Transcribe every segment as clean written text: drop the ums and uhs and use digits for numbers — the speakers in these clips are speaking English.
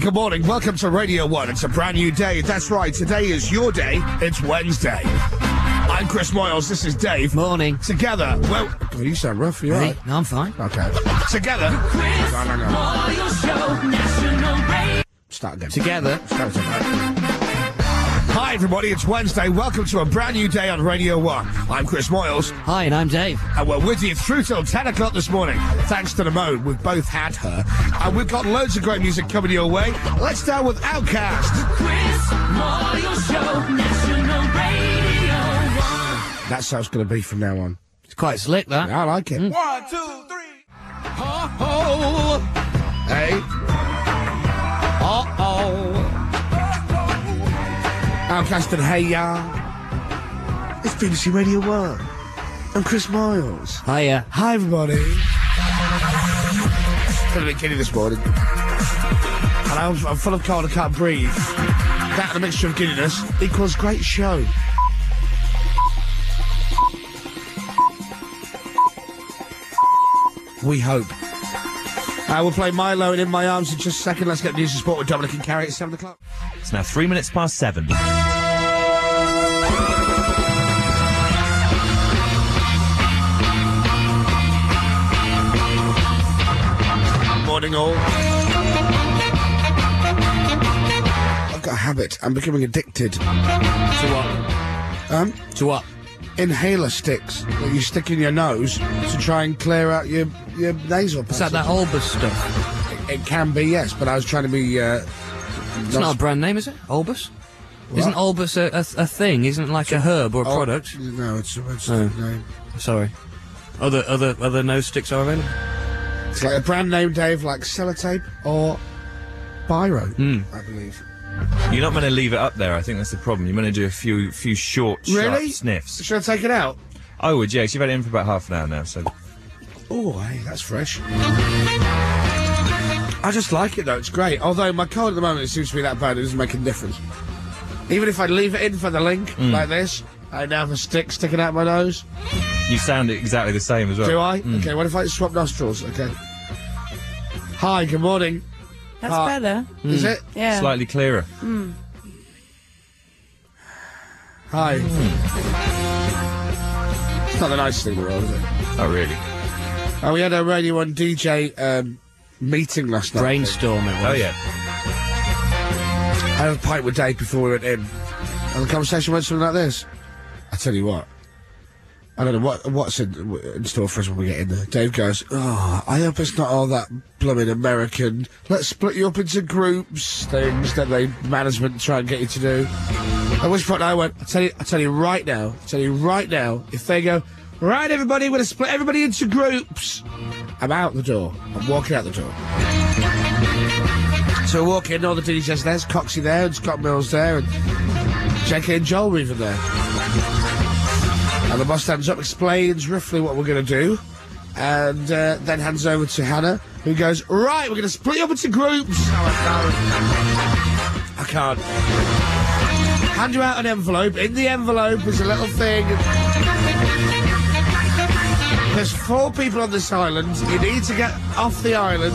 good morning. Welcome to Radio 1. It's a brand new day. That's right. Today is your day. It's Wednesday. I'm Chris Moyles. This is Dave. Morning. Together, well, you sound rough. You all right? No, I'm fine. Okay. Together. Chris Moyles Show, National Radio. Start again. Together. Start again. Hi, everybody. It's Wednesday. Welcome to a brand new day on Radio 1. I'm Chris Moyles. Hi, and I'm Dave. And we're with you through till 10 o'clock this morning. Thanks to Ramon, we've both had her. And we've got loads of great music coming your way. Let's start with Outkast. Chris Moyles Show, National Radio 1. That's how it's going to be from now on. It's quite slick, that. I like it. 1, 2, 3. Ho-ho! Hey. Uh-oh. Outkast and Hey Ya. It's BBC Radio 1. I'm Chris Moyles. Hiya. Hi, everybody. Feeling a bit giddy this morning. And I'm full of cold, I can't breathe. That and a mixture of giddiness equals great show. We hope. We'll play Milo and In My Arms in just a second. Let's get news and sport with Dominic and Carrie at 7 o'clock. It's now 3 minutes past 7. Morning all. I've got a habit. I'm becoming addicted. To what? To what? Inhaler sticks that you stick in your nose to try and clear out your nasal passage. Is that Olbus stuff? It can be, yes, but I was trying to be... It's not a brand name, is it? Olbus? What? Isn't Olbus a thing? Isn't it like a herb or a product? No, it's Oh. a name. Sorry. Other nose sticks are available? It's like a brand name, Dave, like Sellotape or Biro, I believe. You're not going to leave it up there, I think that's the problem. You're going to do a few short, sharp sniffs. Should I take it out? I would, yes. You've had it in for about half an hour now, so... Oh, hey, that's fresh. I just like it, though. It's great. Although my cold at the moment, it seems to be that bad, it doesn't make a difference. Even if I leave it in for the link, like this, I now have a stick sticking out my nose. You sound exactly the same as well. Do I? Okay, what if I swap nostrils? Okay. Hi, good morning. That's better. Is it? Yeah. Slightly clearer. Hi. It's not the nicest thing in the world, is it? Oh, really? We had a Radio 1 DJ meeting last night. Brainstorm it was. Oh, yeah. I had a pint with Dave before we went in, and the conversation went something like this. I tell you what, I don't know what's in store for us when we get in there. Dave goes, "Oh, I hope it's not all that blooming American. Let's split you up into groups things that the management try and get you to do." At which point I went, I tell you right now, if they go, "Right, everybody, we're going to split everybody into groups," I'm out the door. I'm walking out the door. So I walk in, all the DJs there's Coxie there, and Scott Mills there, and JK and Joel were even there. And the boss stands up, explains roughly what we're going to do, and then hands over to Hannah, who goes, "Right, we're going to split you up into groups." I can't. Hand you out an envelope. In the envelope is a little thing. There's 4 people on this island. You need to get off the island.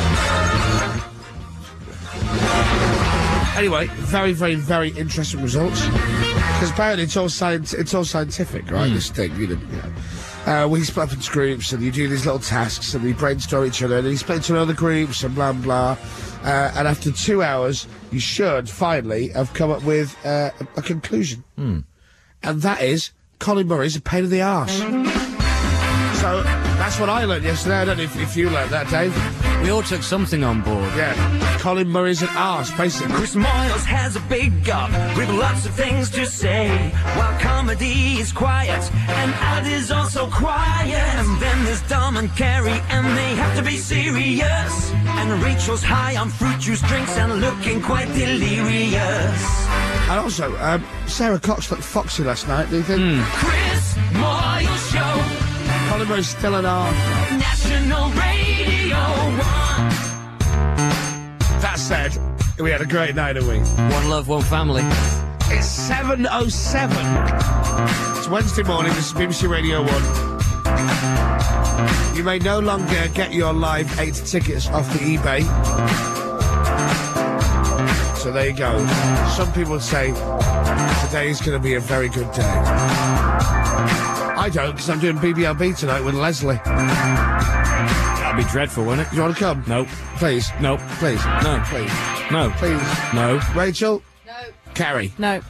Anyway, very, very, very interesting results. Because apparently it's all scientific, right? This thing, you know. We split up into groups, and you do these little tasks, and you brainstorm each other, and then you split into other groups, and blah, blah. And after 2 hours, you should finally have come up with a conclusion. And that is, Colin Murray's a pain in the arse. So that's what I learned yesterday. I don't know if you learned that, Dave. We all took something on board. Yeah. Colin Murray's an arse, basically. Chris Moyles has a big gut with lots of things to say, while comedy is quiet and Ad is also quiet. And then there's Dom and Carrie, and they have to be serious. And Rachel's high on fruit juice drinks and looking quite delirious. And also, Sarah Cox looked foxy last night, do you think? Chris Moyles Show, Colin Murray's still an arse. National Radio 1. That said, we had a great night, didn't we? One love, one family. It's 7:07. It's Wednesday morning. This is BBC Radio 1. You may no longer get your Live 8 tickets off the eBay. So there you go. Some people would say today's going to be a very good day. I don't, because I'm doing BBLB tonight with Leslie. That'd be dreadful, wouldn't it? You want to come? Nope. Please. Nope. Please. No. Please. No. Please. No. Rachel? No. Carrie? No.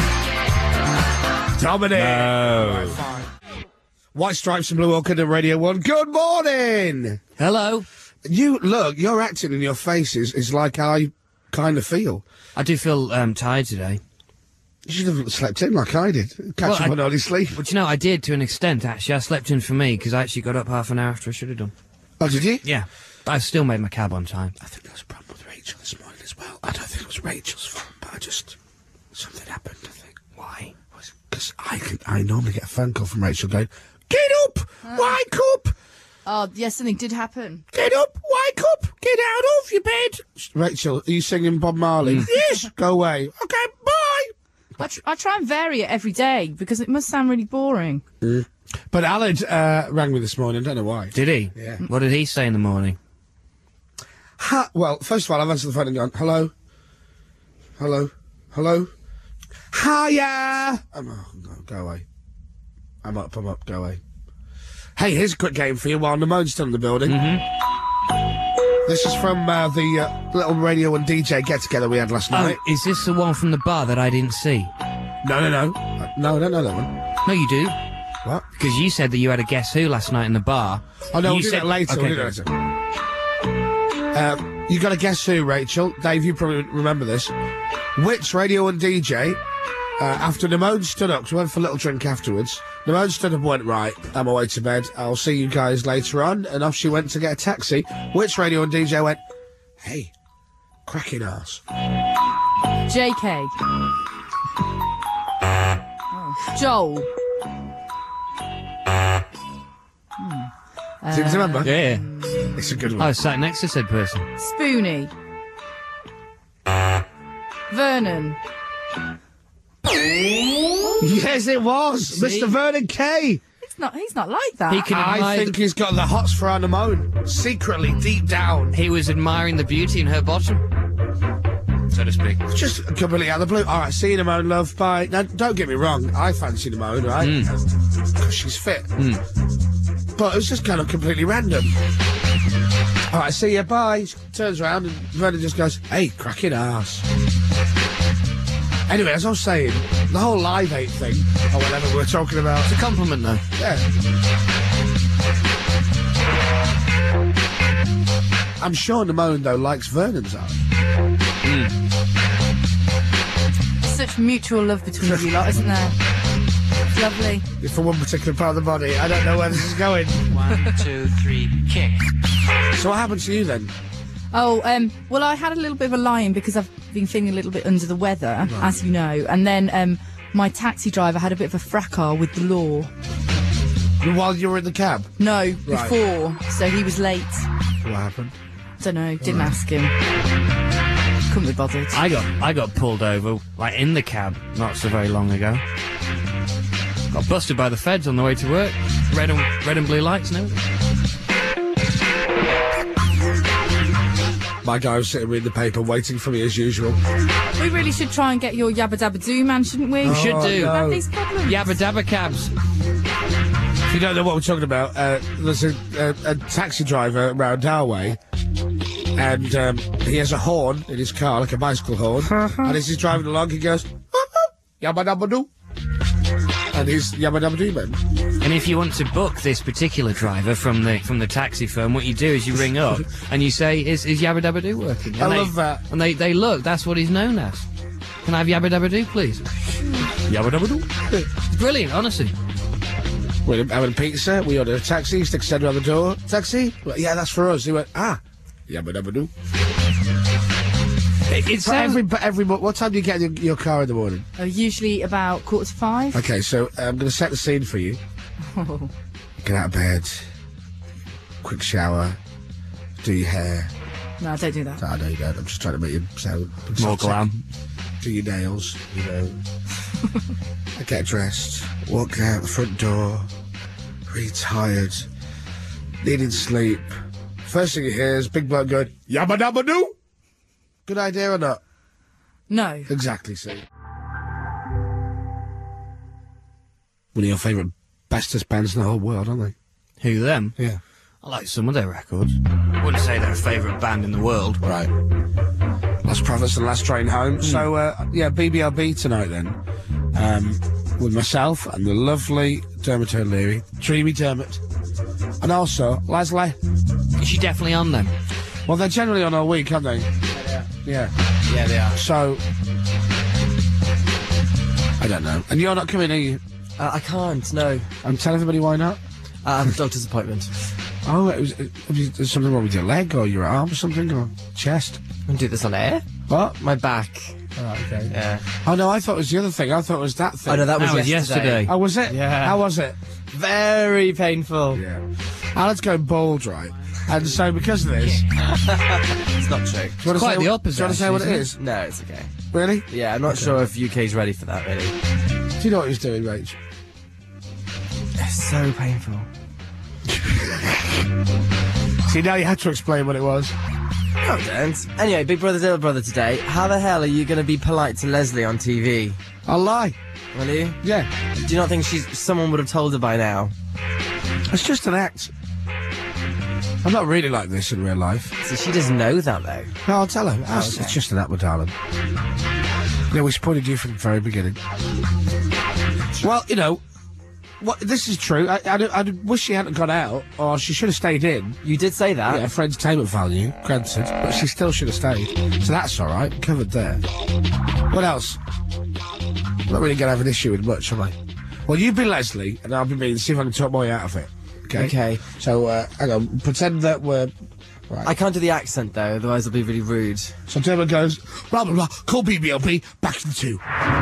Dominic? No. Fine. White Stripes and Blue Orchid at Radio 1. Good morning! Hello. Your acting in your face is like I kind of feel. I do feel tired today. You should have slept in like I did. Catch up on early sleep. But you know, I did to an extent, actually. I slept in for me, because I actually got up half an hour after I should have done. Oh, did you? Yeah. But I still made my cab on time. I think there was a problem with Rachel this morning as well. I don't think it was Rachel's fault, but something happened, I think. Why? Because I normally get a phone call from Rachel going, "Get up! Wake up! Oh, yes, something did happen. Get up! Wake up! Get out of your bed!" Rachel, are you singing Bob Marley? Yes! Go away. Okay, bye! I try and vary it every day because it must sound really boring. But Aled rang me this morning, don't know why. Did he? Yeah. What did he say in the morning? Well, first of all, I've answered the phone and gone, hello? Hello? Hello? Hiya! No, go away. I'm up, go away. Hey, here's a quick game for you while Namone's still in the building. This is from the little radio and DJ get-together we had last night. Oh, is this the one from the bar that I didn't see? No. No, I don't know that one. No, you do. What? Because you said that you had a Guess Who last night in the bar. Oh, no, You we'll do said- that later. Okay, We'll do that later. You got to guess who, Rachel? Dave, you probably remember this. Which radio and DJ, after Namone stood up, 'cause we went for a little drink afterwards, Namone stood up and went, right, I'm away to bed, I'll see you guys later on, and off she went to get a taxi. Which radio and DJ went, hey, cracking arse? JK. Oh. Joel. Do you remember? Yeah. It's a good I one. was sat next to said person. Spoonie. Vernon. Yes, it was! See? Mr. Vernon Kay! He's not like that. He can I admire think he's got the hots for our Namone. Secretly, deep down. He was admiring the beauty in her bottom, so to speak. Just completely out of the blue. All right, see you, Namone, love. Bye. Now, don't get me wrong. I fancy Namone, right? Because she's fit. But it was just kind of completely random. All right, see you. Bye. She turns around and Vernon just goes, hey, cracking arse. Anyway, as I was saying, the whole Live 8 thing, or whatever we were talking about. It's a compliment, though. Yeah. I'm sure Namone, though, likes Vernon's art. Such mutual love between you lot, isn't there? It's lovely. For one particular part of the body. I don't know where this is going. 1, 2, 3, kick. So what happened to you then? Oh, well, I had a little bit of a lie-in because I've been feeling a little bit under the weather, as you know. And then my taxi driver had a bit of a fracas with the law. While you were in the cab? No, before. So he was late. What happened? Don't know, didn't ask him. Couldn't be bothered. I got pulled over, like, in the cab not so very long ago. Got busted by the feds on the way to work. Red and blue lights and everything. My guy was sitting reading the paper, waiting for me as usual. We really should try and get your Yabba Dabba Doo man, shouldn't we? We should do. We no. have these problems. Yabba dabba cabs. If you don't know what we're talking about, there's a taxi driver around our way, and he has a horn in his car, like a bicycle horn, and as he's driving along, he goes, yabba dabba doo. And he's Yabba Dabba Doo man. And if you want to book this particular driver from the taxi firm, what you do is you ring up and you say, is Yabba Dabba Doo working? And I they- love that. And they look, that's what he's known as. Can I have Yabba Dabba Doo, please? Yabba Dabba Doo. It's brilliant, honestly. We're having pizza, we ordered a taxi, sticks his head around the door. Taxi? Well, yeah, that's for us. He went, Yabba Dabba Doo. It sounds... What time do you get in your car in the morning? Usually about 4:45. Okay, so I'm going to set the scene for you. Oh. Get out of bed, quick shower, do your hair. No, don't do that. I know you don't. I'm just trying to make you sound More exotic. glam. Do your nails, you know. Get dressed, walk out the front door, really tired, needing sleep. First thing you hear is Big Bloke going, Yabba Dabba Doo! Good idea or not? No. Exactly, see. One of your favourite bestest bands in the whole world, aren't they? Who, them? Yeah. I like some of their records. I wouldn't say they're a favourite band in the world. Right. Last Prophets and Last Train Home. So, yeah, BBLB tonight then. With myself and the lovely Dermot O'Leary, Dreamy Dermot. And also, Leslie. Is she definitely on them? Well, they're generally on all week, aren't they? Yeah. Yeah, they are. So, I don't know. And you're not coming, are you? I can't, no. And tell everybody why not. I have a doctor's appointment. Oh, there's something wrong with your leg or your arm or something or chest? I'm going to do this on air? What? My back. Oh, okay. Yeah. Oh, no, I thought it was the other thing. I thought it was that thing. Oh, no, that was yesterday. Oh, was it? Yeah. How was it? Very painful. Yeah. Alan's going bald, right? And so because of this... It's not true. Do you want to quite say the what- opposite, Do you want to say what it actually, is? No, it's okay. Really? Yeah, I'm not sure if UK's ready for that, really. Do you know what he's doing, Rach? It's so painful. See, now you had to explain what it was. No, don't. Anyway, Big Brother, Little Brother today. How the hell are you going to be polite to Leslie on TV? I'll lie. Will you? Yeah. Do you not think someone would have told her by now? It's just an act. I'm not really like this in real life. So she doesn't know that, though. No, I'll tell her. It's just an act, my darling. Yeah, we supported you from the very beginning. Well, you know, this is true. I wish she hadn't gone out, or she should have stayed in. You did say that. Yeah, for entertainment value, granted, but she still should have stayed. So that's all right, covered there. What else? I'm not really going to have an issue with much, am I? Well, you be Leslie, and I'll be me, and see if I can talk my way out of it. Okay? Okay. So, hang on, pretend that we're... Right. I can't do the accent, though, otherwise it'll be really rude. So Dermot goes, blah, blah, blah, call BBLB, back in 2.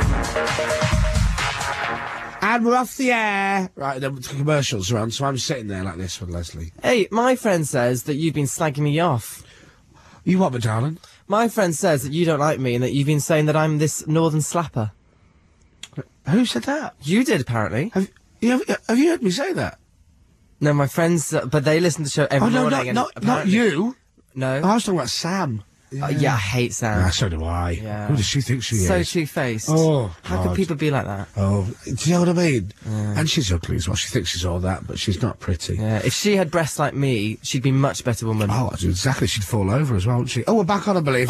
And we're off the air. Right, then the commercials are on, so I'm sitting there like this with Leslie. Hey, my friend says that you've been slagging me off. You what, my darling? My friend says that you don't like me and that you've been saying that I'm this northern slapper. Who said that? You did, apparently. Have you heard me say that? No, my friends, but they listen to the show every Oh, no, morning. and not apparently- you. No. I was talking about Sam. Yeah, I hate Sam. Ah, so do I. Yeah. Who does she think she So is? two-faced. Oh, How God. can people be like that? Oh, do you know what I mean? And she's ugly as well. She thinks she's all that, but she's not pretty. Yeah, if she had breasts like me, she'd be a much better woman. Oh, exactly. She'd fall over as well, wouldn't she? Oh, we're back on, I believe.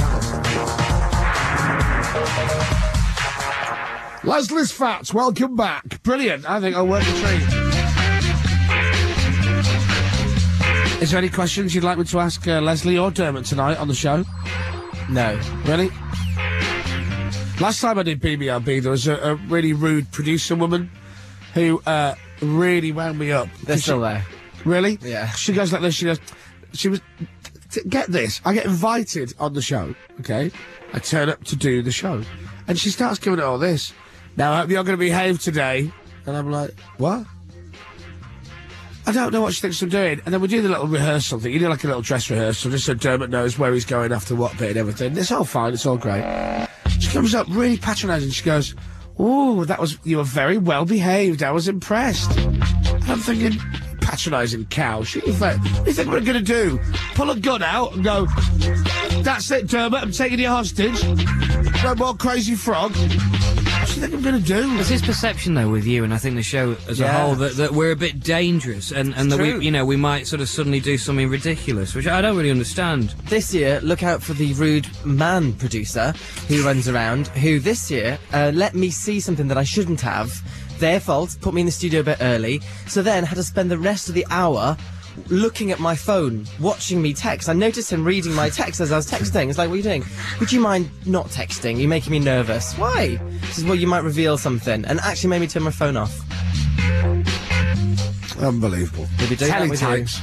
Leslie's Fats, welcome back. Brilliant. I think I'll work the treat. Is there any questions you'd like me to ask Leslie or Dermot tonight on the show? No. Really? Last time I did BBLB, there was a really rude producer woman who really wound me up. They're still there. Really? Yeah. She goes like this, she was... Get this, I get invited on the show, okay? I turn up to do the show. And she starts giving it all this. Now, I hope you're going to behave today. And I'm like, what? I don't know what she thinks I'm doing. And then we do the little rehearsal thing. You do like a little dress rehearsal, just so Dermot knows where he's going after what bit and everything. It's all fine, it's all great. She comes up really patronising. She goes, "Ooh, you were very well behaved. I was impressed." And I'm thinking, patronising cow. What do you think we're going to do? Pull a gun out and go, "That's it, Dermot, I'm taking you hostage. No more crazy frog." What do you think I'm going to do? There's this perception, though, with you, and I think the show as a whole, that we're a bit dangerous, and that true. we might sort of suddenly do something ridiculous, which I don't really understand. This year, look out for the rude man producer who runs around, who this year let me see something that I shouldn't have. Their fault, put me in the studio a bit early, so then had to spend the rest of the hour looking at my phone, watching me text. I noticed him reading my text as I was texting. It's like, what are you doing? Would you mind not texting? You're making me nervous. Why? He says, well, you might reveal something. And actually made me turn my phone off. Unbelievable. Did we do that with you? Teletypes.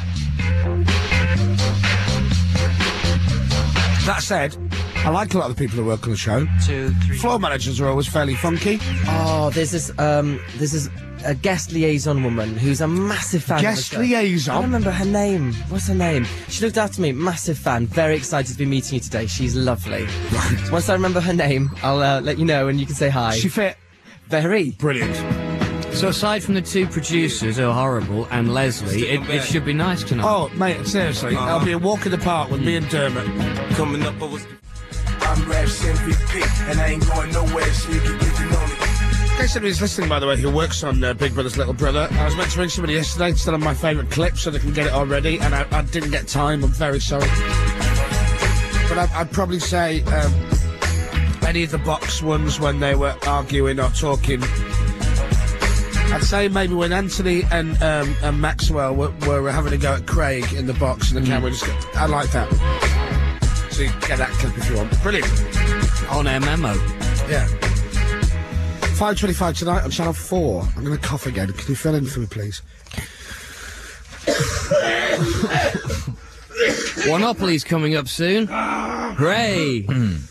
That said, I like a lot of the people who work on the show. 2, 3. Floor managers are always fairly funky. Oh, there's this a guest liaison woman who's a massive fan Guest of the show. I don't liaison? remember her name. What's her name? She looked after me. Massive fan. Very excited to be meeting you today. She's lovely. Right. Once I remember her name, I'll let you know and you can say hi. She fit. Very. Brilliant. So aside from the two producers who are horrible and Leslie, it should be nice tonight. Oh, mate, seriously, I'll be a walk in the park with me and Dermot. Coming up, I was I'm Raps MVP, and I ain't going nowhere, so you can know me. In case anybody's listening, by the way, who works on Big Brother's Little Brother, I was meant to ring somebody yesterday to tell them my favourite clip so they can get it already, and I didn't get time. I'm very sorry. But I'd probably say any of the box ones when they were arguing or talking. I'd say maybe when Anthony and Maxwell were having a go at Craig in the box and the camera just got, I like that. So you get that clip if you want. Brilliant. On air memo. Yeah. 5:25 tonight on Channel 4. I'm going to cough again. Can you fill in for me, please? Monopoly's coming up soon. Hooray!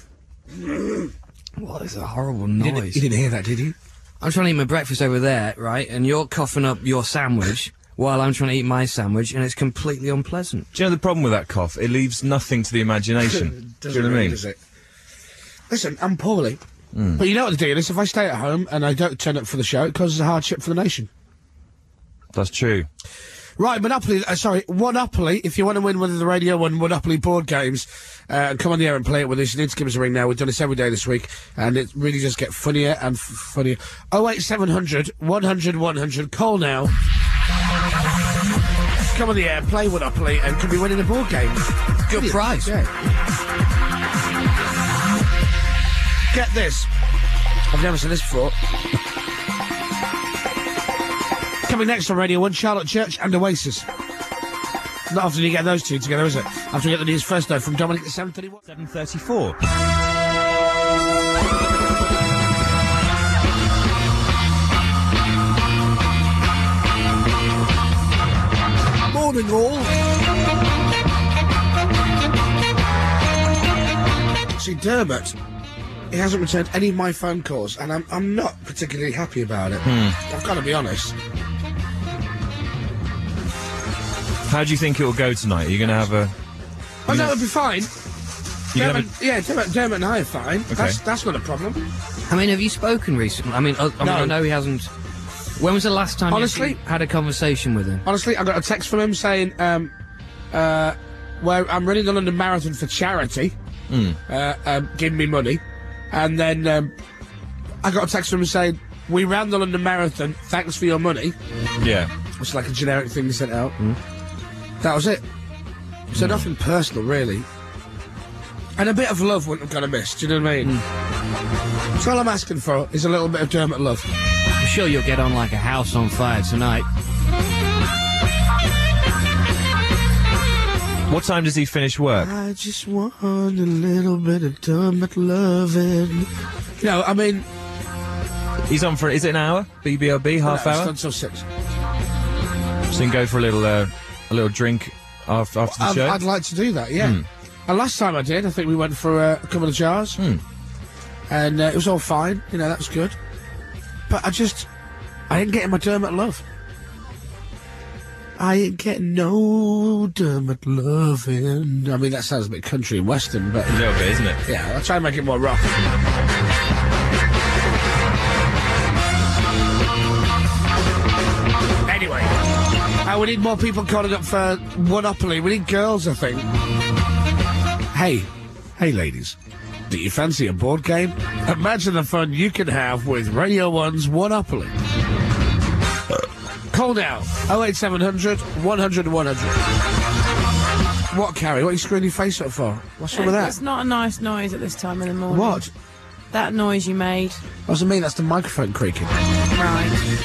What is a horrible noise? You didn't hear that, did you? I'm trying to eat my breakfast over there, right? And you're coughing up your sandwich while I'm trying to eat my sandwich, and it's completely unpleasant. Do you know the problem with that cough? It leaves nothing to the imagination. Do you know what I mean? Does it? Listen, I'm poorly. But you know what the deal is? If I stay at home and I don't turn up for the show, it causes a hardship for the nation. That's true. Right, Monopoly, Monopoly, if you want to win one of the Radio 1 Monopoly board games, come on the air and play it with us. You need to give us a ring now. We've done this every day this week, and it really does get funnier and funnier. 08700 100 100, call now. Come on the air, play Monopoly, and could be winning a board game. Good price. Yeah. Get this. I've never seen this before. Coming next on Radio 1, Charlotte Church and Oasis. Not often you get those two together, is it? After we get the news first, though, from Dominic at 7:31. 7:34. Morning, all. See, Dermot, he hasn't returned any of my phone calls, and I'm not particularly happy about it. I've got to be honest. How do you think it'll go tonight? Are you going to have a... Oh, no, it'll be fine. You Dermot, yeah, Dermot and I are fine. Okay. That's not a problem. I mean, have you spoken recently? I mean, I know he hasn't... When was the last time Honestly? you had a conversation with him? Honestly, I got a text from him saying, where I'm running the London Marathon for charity. Give me money. And then I got a text from him saying, we ran the London Marathon, thanks for your money. Yeah. It's like a generic thing he sent out. That was it. So nothing personal, really. And a bit of love wouldn't have gone amiss, do you know what I mean? So all I'm asking for is a little bit of Dermot love. I'm sure you'll get on like a house on fire tonight. What time does he finish work? I just want a little bit of Dermot loving. No, I mean... He's on for, is it an hour? BBOB, half hour? It's until 6. So you can go for a little drink after the show? I'd like to do that, yeah. And last time I did, I think we went for a couple of jars. And it was all fine, you know, that was good. But I ain't getting my Dermot love. I ain't getting no Dermot loving. I mean, that sounds a bit country and western, but... A little bit, isn't it? Yeah, I'll try and make it more rock. Anyway, we need more people calling up for Monopoly. We need girls, I think. Hey, ladies. Do you fancy a board game? Imagine the fun you can have with Radio 1's Monopoly. Call now. 08700 100 100. What, Carrie? What are you screwing your face up for? What's wrong with that? It's not a nice noise at this time in the morning. What? That noise you made. What does it mean? That's the microphone creaking. Right.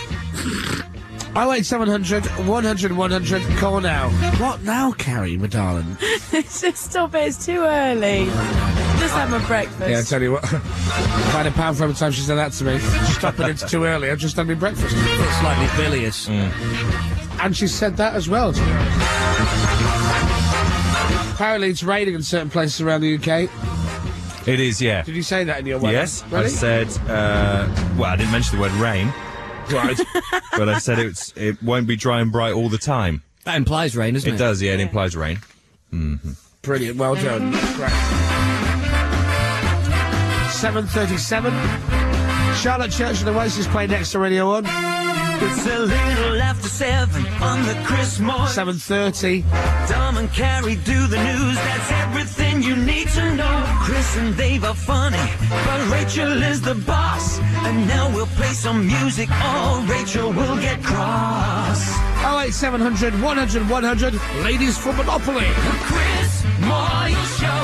08700 100 100. Call now. What now, Carrie, my darling? Just stop it. It's too early. Just have my breakfast. Yeah, I tell you what. If I had £1 for every time she said that to me. Stop it, it's too early. I've just done my breakfast. It's slightly bilious. And she said that as well. Apparently it's raining in certain places around the UK. It is, yeah. Did you say that in your weather? Yes, Really? I said, well, I didn't mention the word rain, Right. but I said it won't be dry and bright all the time. That implies rain, doesn't it? It does, yeah, it implies rain. Brilliant, well done. Great. 7:37. Charlotte Church and Oasis play next to Radio 1. It's a little after 7 on the Chris Moore. 7:30. Dom and Carrie do the news. That's everything you need to know. Chris Chris and Dave are funny, but Rachel is the boss. And now we'll play some music or Rachel will get cross. 08700 100 100. Ladies for Monopoly. The Chris Moyle Show.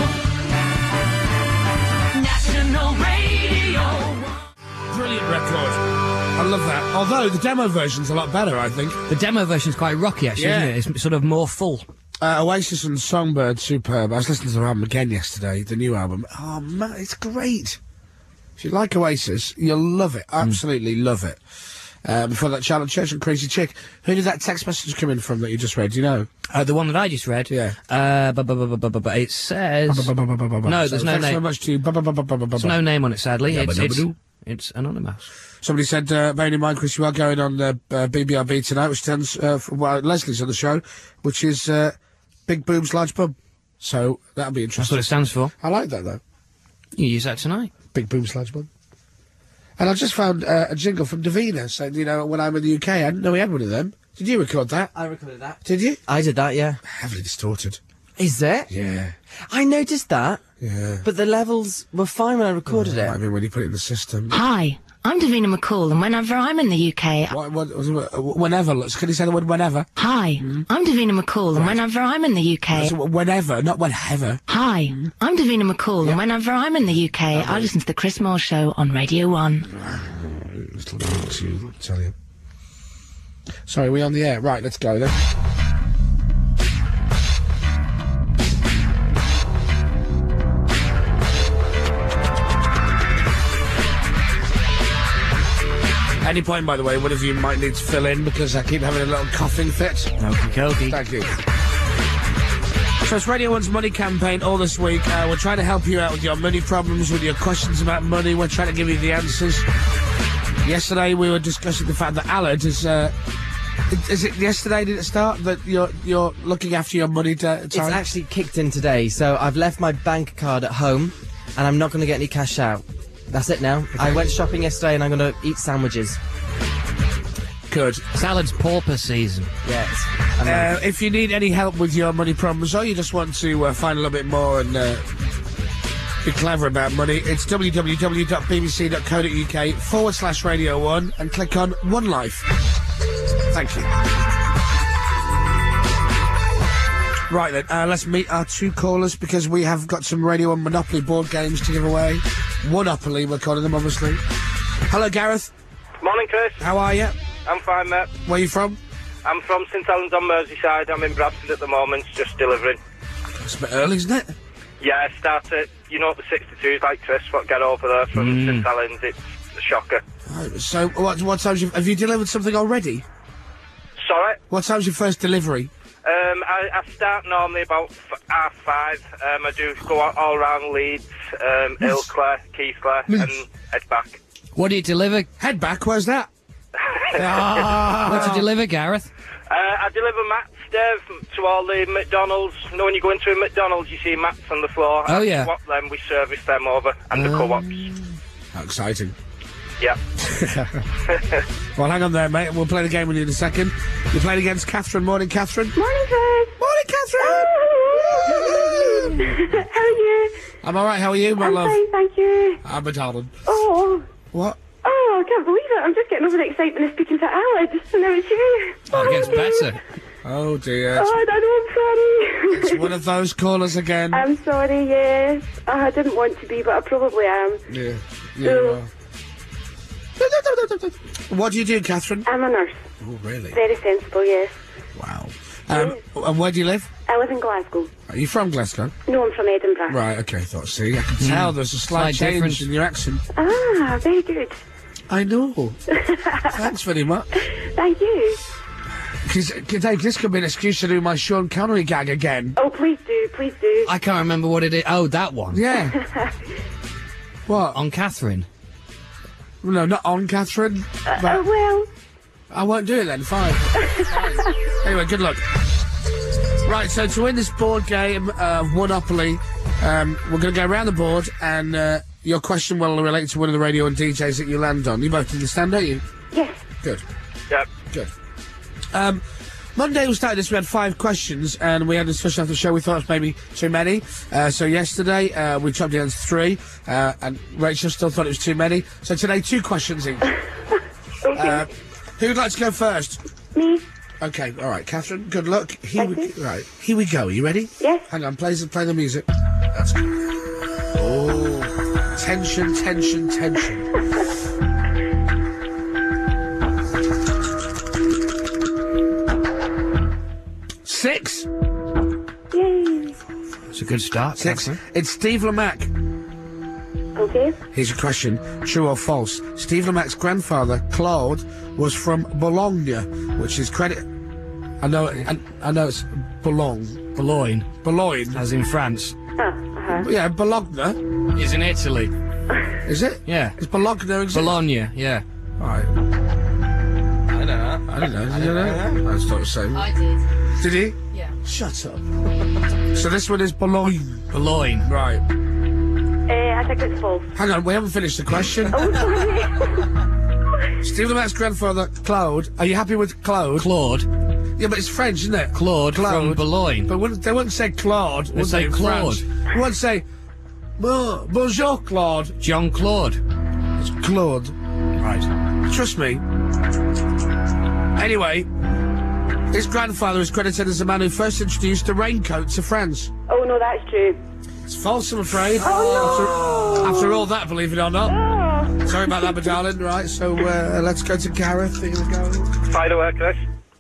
National Radio. Brilliant record. I love that. Although the demo version's a lot better, I think. The demo version's quite rocky, actually, Yeah. isn't it? It's sort of more full. Oasis and Songbird, superb. I was listening to their album again yesterday, the new album. Oh, man, it's great. If you like Oasis, you'll love it. Absolutely love it. Before that, Charlotte Church and Crazy Chick. Who did that text message come in from that you just read? Do you know? The one that I just read. Yeah. It says... No, there's no Thanks very name. much to you. There's no name on it, sadly. It's anonymous. Somebody said, bearing in mind, Chris, you are going on BBRB tonight, which stands for, well, Leslie's on the show, which is Big Boobs, Large Bum. So that'll be That's interesting. what it stands for. I like that, though. You use that tonight. Big Boobs, Large Bum. And I just found a jingle from Davina saying, you know, when I'm in the UK, I didn't know we had one of them. Did you record that? I recorded that. Did you? I did that, yeah. Heavily distorted. Is it? Yeah. I noticed that, Yeah. but the levels were fine when I recorded I it. mean, when you put it in the system. Hi, I'm Davina McCall, and whenever I'm in the UK... Whenever, look, can you say the word whenever? Hi, I'm Davina McCall, and whenever I'm in the UK... So whenever, not whenever. Hi, I'm Davina McCall, and whenever I'm in the UK, I listen to the Chris Moore Show on Radio 1. Little bit to tell you. Sorry, we on the air? Right, let's go then. Any point, by the way, one of you might need to fill in because I keep having a little coughing fit. Okie Thank you. So it's Radio 1's money campaign all this week. We're trying to help you out with your money problems, with your questions about money. We're trying to give you the answers. Yesterday we were discussing the fact that Alad is it yesterday did it start that you're looking after your money time? It's actually kicked in today, so I've left my bank card at home, and I'm not going to get any cash out. That's it now. I went shopping yesterday, and I'm going to eat sandwiches. Good. Salad's pauper season. Yes. If you need any help with your money problems, or you just want to find a little bit more and be clever about money, it's www.bbc.co.uk/Radio 1 and click on One Life. Thank you. Right then, let's meet our two callers because we have got some Radio 1 Monopoly board games to give away. Monopoly, we're calling them, obviously. Hello, Gareth. Morning, Chris. How are you? I'm fine, mate. Where are you from? I'm from St Helens on Merseyside. I'm in Bradford at the moment, just delivering. It's a bit early, isn't it? Yeah, I started, you know, the 62s like Chris, what get over there from St Helens, it's a shocker. Right, so, what time's have you delivered something already? Sorry? What time's your first delivery? I start normally about 5:30. I do go all around Leeds, Ilkley, Keighley, and head back. What do you deliver? Head back, where's that? What do you deliver, Gareth? I deliver mats, Dave, to all the McDonald's. You know, when you go into a McDonald's, you see mats on the floor. Oh, yeah. We swap them, we service them over, and the co-ops. How exciting. Yeah. Well, hang on there, mate. We'll play the game with you in a second. You're playing against Catherine. Morning, Catherine. Morning, Chris. Morning, Catherine. How are you? I'm all right. How are you, my love? Fine, thank you. I'm a darling. Oh. What? Oh, I can't believe it. I'm just getting over the excitement of speaking to Alad. And now it's you. Oh, it gets better. Oh, dear. Oh, I know, I'm sorry. It's one of those callers again. I'm sorry, yes. I didn't want to be, but I probably am. Yeah. Yeah. What do you do, Catherine? I'm a nurse. Oh, really? Very sensible, yes. Wow. And where do you live? I live in Glasgow. Are you from Glasgow? No, I'm from Edinburgh. Right, okay, thought. See, I can tell there's a slight change difference in your accent. Ah, very good. I know. Thanks very much. Thank you. Because, Dave, this could be an excuse to do my Sean Connery gag again. Oh, please do, please do. I can't remember what it is. Oh, that one. Yeah. What? On Catherine. No, not on Catherine. But well. I won't do it then, fine. Anyway, good luck. Right, so to win this board game of Monopoly, we're going to go around the board and your question will relate to one of the radio and DJs that you land on. You both understand, don't you? Yes. Good. Yep. Good. Monday we started this, we had 5 questions, and we had a discussion after the show. We thought it was maybe too many. So yesterday, we chopped it down to 3, and Rachel still thought it was too many. So today, 2 questions each. Okay. Who would like to go first? Me. Okay, all right, Catherine, good luck. Here we go. Are you ready? Yes. Hang on, play the music. That's good. Oh, tension. 6. Yay. It's a good start. 6. Catherine. It's Steve Lamacq. Okay. Here's a question, true or false. Steve Lamacq's grandfather, Claude, was from Bologna, which is credit... I know it's Boulogne. As in France. Yeah, Bologna. Is in Italy. Is it? Yeah. It's Bologna. Bologna, yeah. Alright. I don't know. I don't know. Did you know? I just thought it was the same. I did. Did he? Yeah. Shut up. So this one is Bologna. Bologna. Right. I think it's false. Hang on, we haven't finished the question. Oh, sorry. Steve Lamacq's grandfather, Claude. Are you happy with Claude? Claude. Yeah, but it's French, isn't it? Claude from Bologna. But they wouldn't say Claude. They say in Claude. France? They wouldn't say, bonjour, Claude. John Claude. It's Claude. Right. Trust me. Anyway, his grandfather is credited as the man who first introduced the raincoat to France. Oh, no, that's true. It's false, I'm afraid. Oh, no. After all that, believe it or not. Oh. Sorry about that, my darling. Right, so let's go to Gareth. Here we go. Fire away, Chris.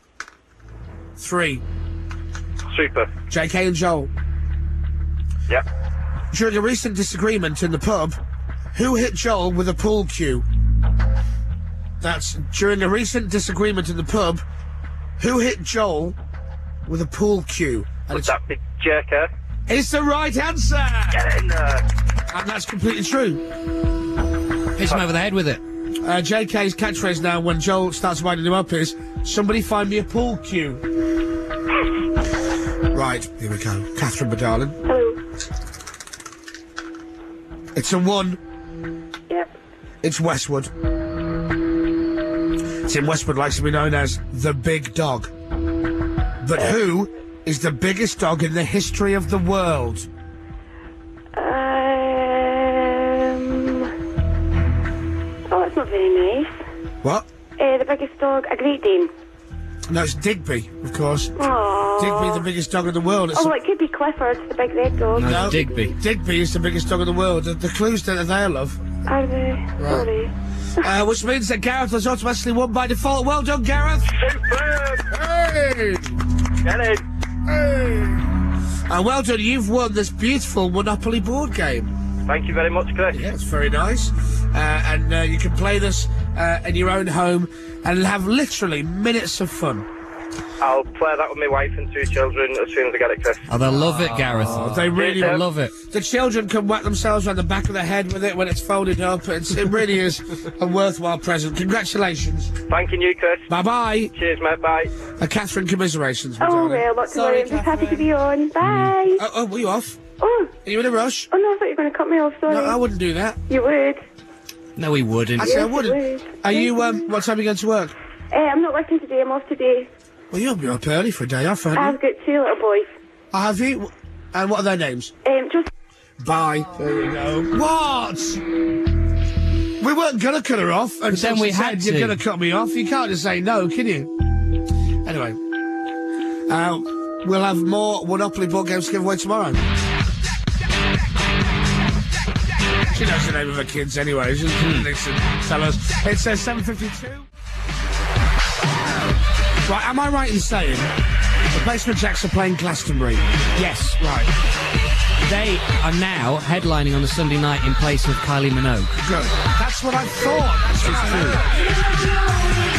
3. Super. JK and Joel. Yep. During a recent disagreement in the pub, who hit Joel with a pool cue? That's during a recent disagreement in the pub, who hit Joel with a pool cue? And Would that be JK? It's the right answer! Get in there. And that's completely true. Hit him over the head with it. JK's catchphrase now when Joel starts winding him up is, somebody find me a pool cue. Right, here we go. Catherine, my darling. Hello. It's a 1. Yep. It's Westwood. Tim Westwood likes to be known as the big dog. But who is the biggest dog in the history of the world? Oh, that's not very nice. What? The biggest dog, a Great Dane. No, it's Digby, of course. Aww. Digby, the biggest dog in the world. It's Oh, well, it could be Clifford, the big red dog. No, Digby. Digby is the biggest dog in the world. The clues that they love. Are they? Sorry. Which means that Gareth has automatically won by default. Well done, Gareth. Superb. Hey! Get in. Hey! Well done, you've won this beautiful Monopoly board game. Thank you very much, Chris. Yeah, it's very nice. And you can play this in your own home and have literally minutes of fun. I'll play that with my wife and 2 children as soon as I get it, Chris. Oh, they'll love it, Gareth. They really Yeah. love it. The children can whack themselves around the back of the head with it when it's folded up. It really is a worthwhile present. Congratulations. Thanking you, Chris. Bye-bye. Cheers, mate. Bye. Catherine, commiserations. my Oh, darling. well, not to Sorry, worry. I'm just happy to be on. Bye. Oh, were you off? Oh. Are you in a rush? Oh, no, I thought you were going to cut me off. Sorry. No, I wouldn't do that. You would. No, he wouldn't. Actually, I Yes, wouldn't. you would. Are you, Yes, you what time are you going to work? I'm not working today. I'm off today. Well, you'll be up early for a day off, haven't you? I've got 2 little boys. Have you? And what are their names? Just... Bye. There you go. What? We weren't going to cut her off. And then we had to. You're going to cut me off. You can't just say no, can you? Anyway. We'll have more Monopoly board games to give away tomorrow. She knows the name of her kids anyway. She doesn't listen. Tell us. It says 7:52. Right, am I right in saying the Basement Jacks are playing Glastonbury? Yes. Right. They are now headlining on the Sunday night in place of Kylie Minogue. Good. That's what I thought. That's what I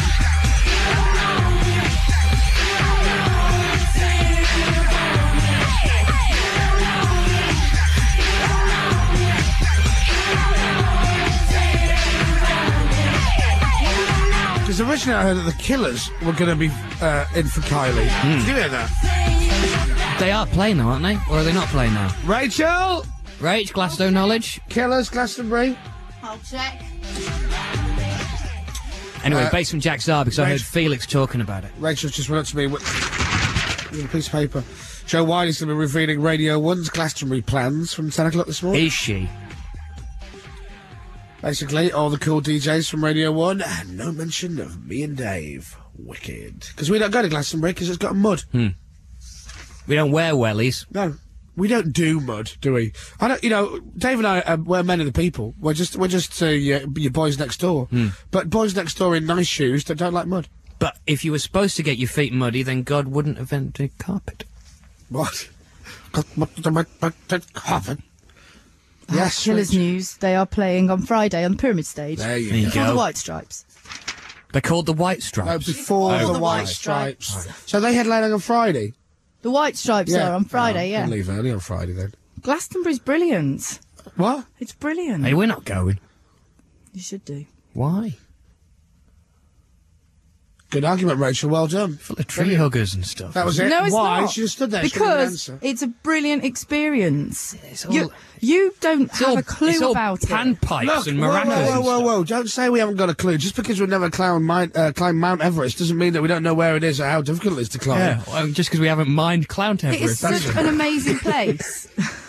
Because originally I heard that the Killers were going to be in for Kylie. Did you hear that? They are playing though, aren't they? Or are they not playing now? Rachel! Rach, Glasgow knowledge. Killers, Glastonbury. I'll check. Anyway, Basement Jack's are because I heard Felix talking about it. Rachel's just went up to me with a piece of paper. Joe Wiley's going to be revealing Radio 1's Glastonbury plans from 10 o'clock this morning. Is she? Basically, all the cool DJs from Radio 1, and no mention of me and Dave. Wicked. Because we don't go to Glastonbury because it's got mud. We don't wear wellies. No. We don't do mud, do we? I don't. You know, Dave and I, we're men of the people. We're just your boys next door. But boys next door in nice shoes that don't like mud. But if you were supposed to get your feet muddy, then God wouldn't have invented carpet. What? Carpet? Yes. Killers News. They are playing on Friday on the Pyramid Stage. There you go. Before the White Stripes. They're called the White Stripes. No, before the White Stripes. So they headline on Friday. The White Stripes are on Friday, I'll leave early on Friday then. Glastonbury's brilliant. What? It's brilliant. Hey, we're not going. You should do. Why? Good argument, Rachel. Well done. Full of tree huggers and stuff. That was it. No, it's Why? not. She just stood there. She didn't Because answer. it's a brilliant experience. It's all- You don't have a clue it's all about it. panpipes Look, and whoa, maracas. whoa, whoa, whoa! Don't say we haven't got a clue. Just because we've never climbed Mount Everest doesn't mean that we don't know where it is or how difficult it is to climb. Yeah, well, just because we haven't mined Clown It is Everest. such an amazing place.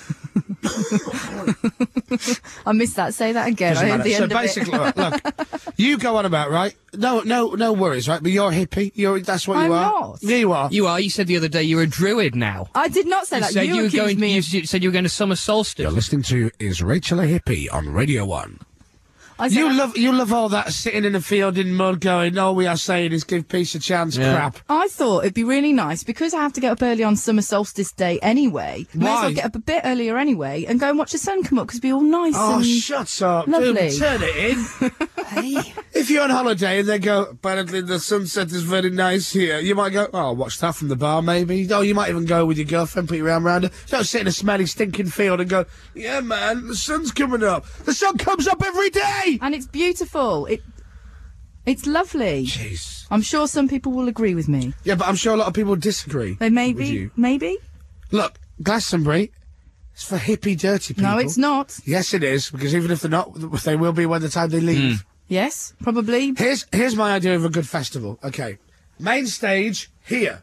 I missed that. Say that again. I heard the end So of it. basically, look, you go on about, right? No worries, right? But you're a hippie. That's what you I'm are. not. Yeah, you are. You are. You said the other day you're a druid now. I did not say You that. said you were accused going. me You of- said you were going to summer solstice. You're listening to Is Rachel a Hippie on Radio 1. I said You love all that sitting in a field in mud going, all we are saying is give peace a chance crap. I thought it'd be really nice because I have to get up early on summer solstice day anyway. May as Why? well get up a bit earlier anyway and go and watch the sun come up because it'd be all nice Oh, and shut up. lovely. Dude, turn it in. Hey. If you're on holiday and they go, apparently the sunset is very nice here, you might go, oh, watch that from the bar maybe. Oh, you might even go with your girlfriend, put your arm around her. Don't sit in a smelly, stinking field and go, yeah, man, the sun's coming up. The sun comes up every day! And it's beautiful. It's lovely. Jeez. I'm sure some people will agree with me. Yeah, but I'm sure a lot of people disagree. They may with be. you. Maybe. Look, Glastonbury, it's for hippie, dirty people. No, it's not. Yes, it is, because even if they're not, they will be by the time they leave. Yes, probably. Here's my idea of a good festival. Okay. Main stage, here.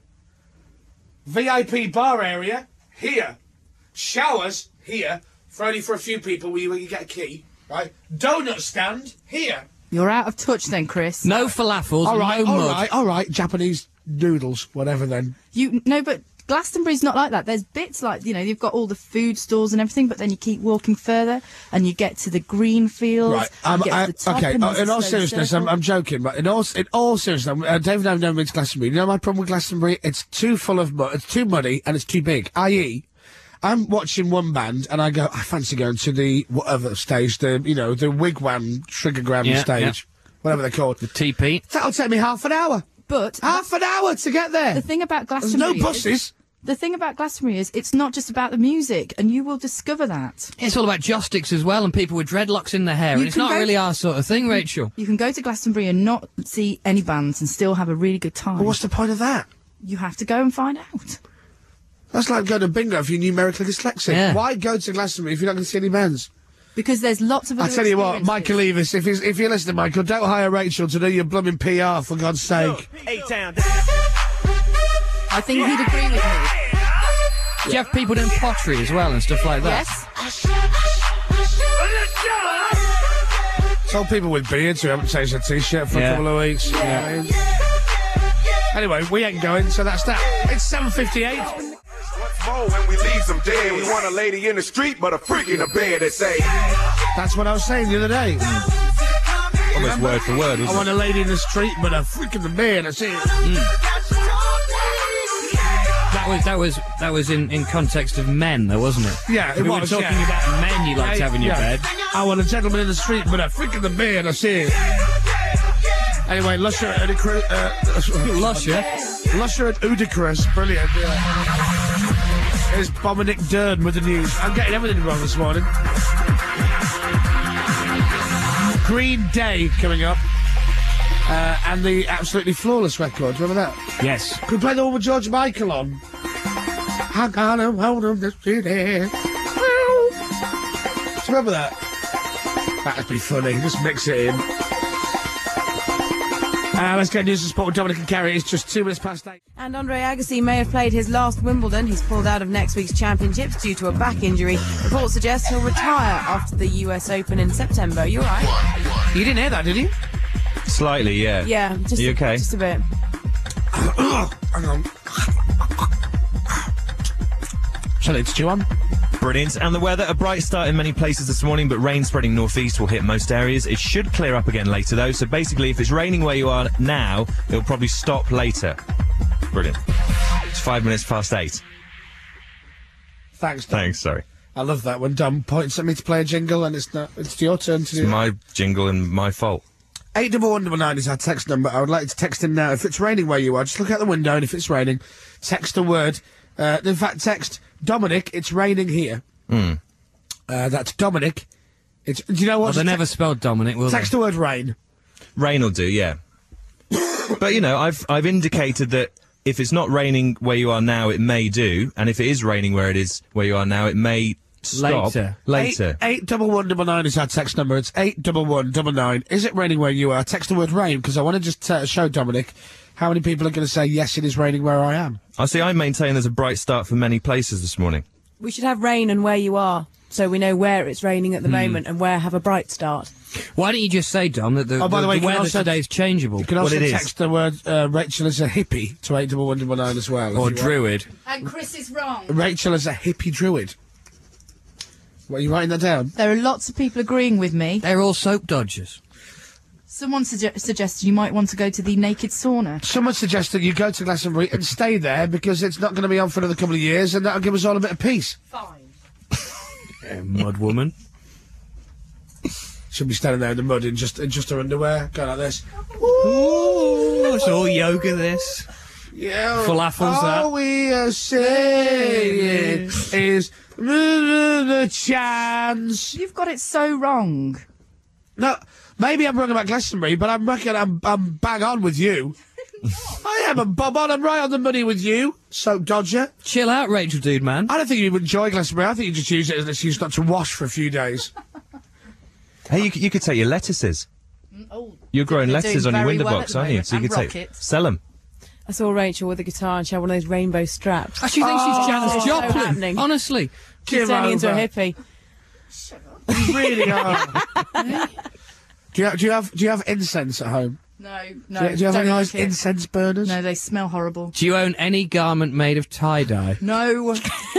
VIP bar area, here. Showers, here. Only for a few people where you get a key. Right? Donut stand, here. You're out of touch then, Chris. No falafels. All right, no all mud. right, all right. Japanese noodles, whatever then. But Glastonbury's not like that. There's bits like, you've got all the food stores and everything, but then you keep walking further and you get to the green fields. Right. you get to the top Okay. and there's In a all slow seriousness, circle. I'm joking, but in all seriousness, David and I've never been to Glastonbury. You know my problem with Glastonbury? It's too full of mud. It's too muddy and it's too big. I.e., I'm watching one band and I go, I fancy going to the whatever stage, the Wigwam Triggergram stage, whatever they're called. The TP. That'll take me half an hour. But half an hour to get there. The thing about There's Glastonbury no buses. The thing about Glastonbury is it's not just about the music, and you will discover that. It's all about joysticks as well, and people with dreadlocks in their hair, and it's not really our sort of thing, Rachel. You can go to Glastonbury and not see any bands and still have a really good time. Well, what's the point of that? You have to go and find out. That's like going to bingo if you're numerically dyslexic. Yeah. Why go to Glastonbury if you're not going to see any bands? Because there's lots of I other tell you what, experiences. Michael Eavis, if you're listening, Michael, don't hire Rachel to do your blooming PR, for God's sake. I think he'd agree with me. Do you have people doing pottery as well and stuff like that? Yes. Told people with beards who haven't changed their T-shirt for a couple of weeks. Yeah. Anyway, we ain't going, so that's that. It's 7:58. More when we leave them dead. We want a lady in the street, but a freak in the bed that say. That's what I was saying the other day. Almost word for word, I isn't want it? a lady in the street, but a freak in the bed. That's it. That was in context of men, though, wasn't it? Yeah, it we was. were talking about men you like to have in your bed. I want a gentleman in the street, but a freak in the bed. That's it. Anyway, Lusher at Udicrous. Lusher at Udicrous. Brilliant. Yeah. Here's Dominic Dern with the news. I'm getting everything wrong this morning. Green Day coming up. And the Absolutely Flawless record. Remember that? Yes. Could we play the one with George Michael on? I got him, hold him, the street. Do you remember that? That'd be funny. Just mix it in. Let's get news and sport with Dominic and Kerry. It's just 2 minutes past 8. And Andre Agassi may have played his last Wimbledon. He's pulled out of next week's championships due to a back injury. Reports suggest he'll retire after the US Open in September. You're right. You didn't hear that, did you? Slightly, yeah. Yeah, just, Are you okay? Just a bit. Hang on. Shall I chew on? Brilliant. And the weather, a bright start in many places this morning, but rain spreading northeast will hit most areas. It should clear up again later, though. So basically, if it's raining where you are now, it'll probably stop later. Brilliant. It's 5 minutes past 8. Thanks, Dom. Thanks, sorry. I love that when Dom points at me to play a jingle and it's your turn to do It's it. my jingle and my fault. 81199 is our text number. I would like to text in now. If it's raining where you are, just look out the window, and if it's raining, text a word. In fact, text Dominic, it's raining here. That's Dominic. Do you know what? Well, they never spelled Dominic, will Text they? the word rain. Rain will do, yeah. But, you know, I've indicated that if it's not raining where you are now, it may do. And if it is raining where you are now, it may stop. Later. 81199 is our text number. It's 81199. Is it raining where you are? Text the word rain, because I want to just show Dominic how many people are going to say, yes, it is raining where I am. I maintain there's a bright start for many places this morning. We should have rain and where you are, so we know where it's raining at the moment and where have a bright start. Why don't you just say, Dom, that by the way, the weather today is changeable? You can also text the word Rachel is a hippie to 81199 as well. Or druid. And Chris is wrong. Rachel is a hippie druid. What, are you writing that down? There are lots of people agreeing with me. They're all soap dodgers. Someone suggested you might want to go to the naked sauna. Someone suggested you go to Glastonbury and stay there because it's not going to be on for another couple of years, and that'll give us all a bit of peace. Fine. Mud woman. She'll be standing there in the mud in just her underwear, going like this. Ooh, it's all yoga, this. Yeah. Falafel's that. All we are saying is the chance. You've got it so wrong. No, maybe I'm wrong about Glastonbury, but I'm bang on with you. I am a bob on. I'm right on the money with you, soap dodger. Chill out, Rachel, dude, man. I don't think you enjoy Glastonbury. I think you just use it as an excuse not to wash for a few days. Hey, you could take your lettuces. Oh, You're growing they're lettuces doing on your very window well box, at the aren't you? moment, So you and could rockets. sell them. I saw Rachel with a guitar and she had one of those rainbow straps. I actually think she's Janis so Joplin. happening. Honestly. She's turning into a hippie. You really are. Do you have incense at home? No. Do you have any don't nice like it. incense burners? No, they smell horrible. Do you own any garment made of tie-dye? No.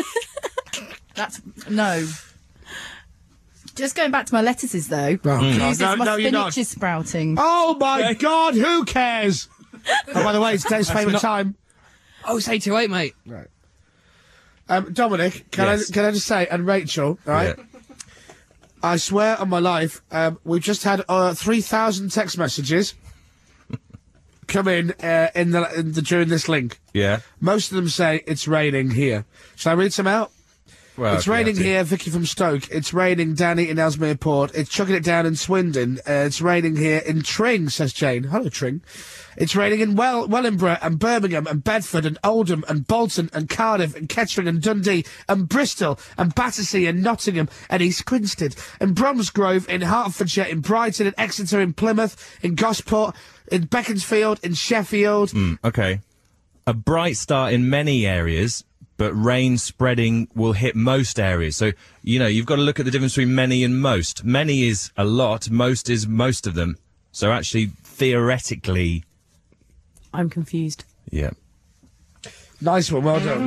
No. Just going back to my lettuces, though. Oh, News is no, my you're not. spinach is sprouting. Oh my God! Who cares? Oh, by the way, it's today's favourite time. Oh, it's 8 to 8, mate. Right. Dominic, can Yes. I just say, and Rachel, right? Yeah. I swear on my life, we've just had 3,000 text messages come in during this link. Yeah. Most of them say it's raining here. Shall I read some out? Well, It's if you raining have to. here, Vicky from Stoke. It's raining, Danny in Ellesmere Port. It's chucking it down in Swindon. It's raining here in Tring, says Jane. Hello, Tring. It's raining in Wellingborough and Birmingham and Bedford and Oldham and Bolton and Cardiff and Kettering and Dundee and Bristol and Battersea and Nottingham and East Grinstead and Bromsgrove in Hertfordshire, in Brighton and Exeter, in Plymouth, in Gosport, in Beaconsfield, in Sheffield. Okay. A bright start in many areas, but rain spreading will hit most areas. So, you know, you've got to look at the difference between many and most. Many is a lot, most is most of them. So actually, theoretically... I'm confused. Yeah. Nice one, well done.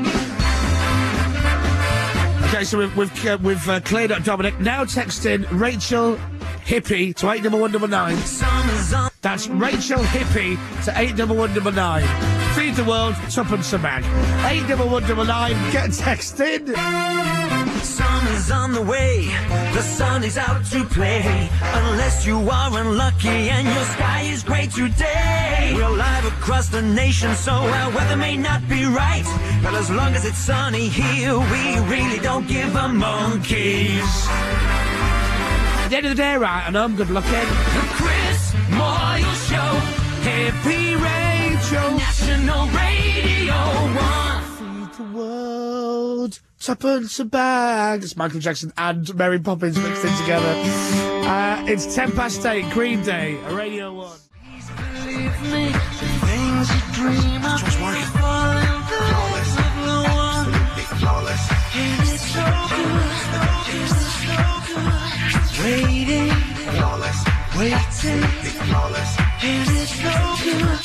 Okay, so we've cleared up Dominic. Now text in Rachel Hippie to 81199. That's Rachel Hippie to 81199. Feed the world, tuppence a bag. 81199. Get a text in. Summer's on the way, the sun is out to play. Unless you are unlucky and your sky is grey today. We're live across the nation, so our weather may not be right. But as long as it's sunny here, we really don't give a monkeys. At the end of the day, right, and I'm good looking. The Chris Moyle Show. Hippie Rachel. National Radio 1. Feed the world, tuppence a bag. It's Michael Jackson and Mary Poppins mixed in together. It's 8:10, Green Day, Radio 1. me. Things you dream of. And it's so good. Waiting. Waiting. And it's so good.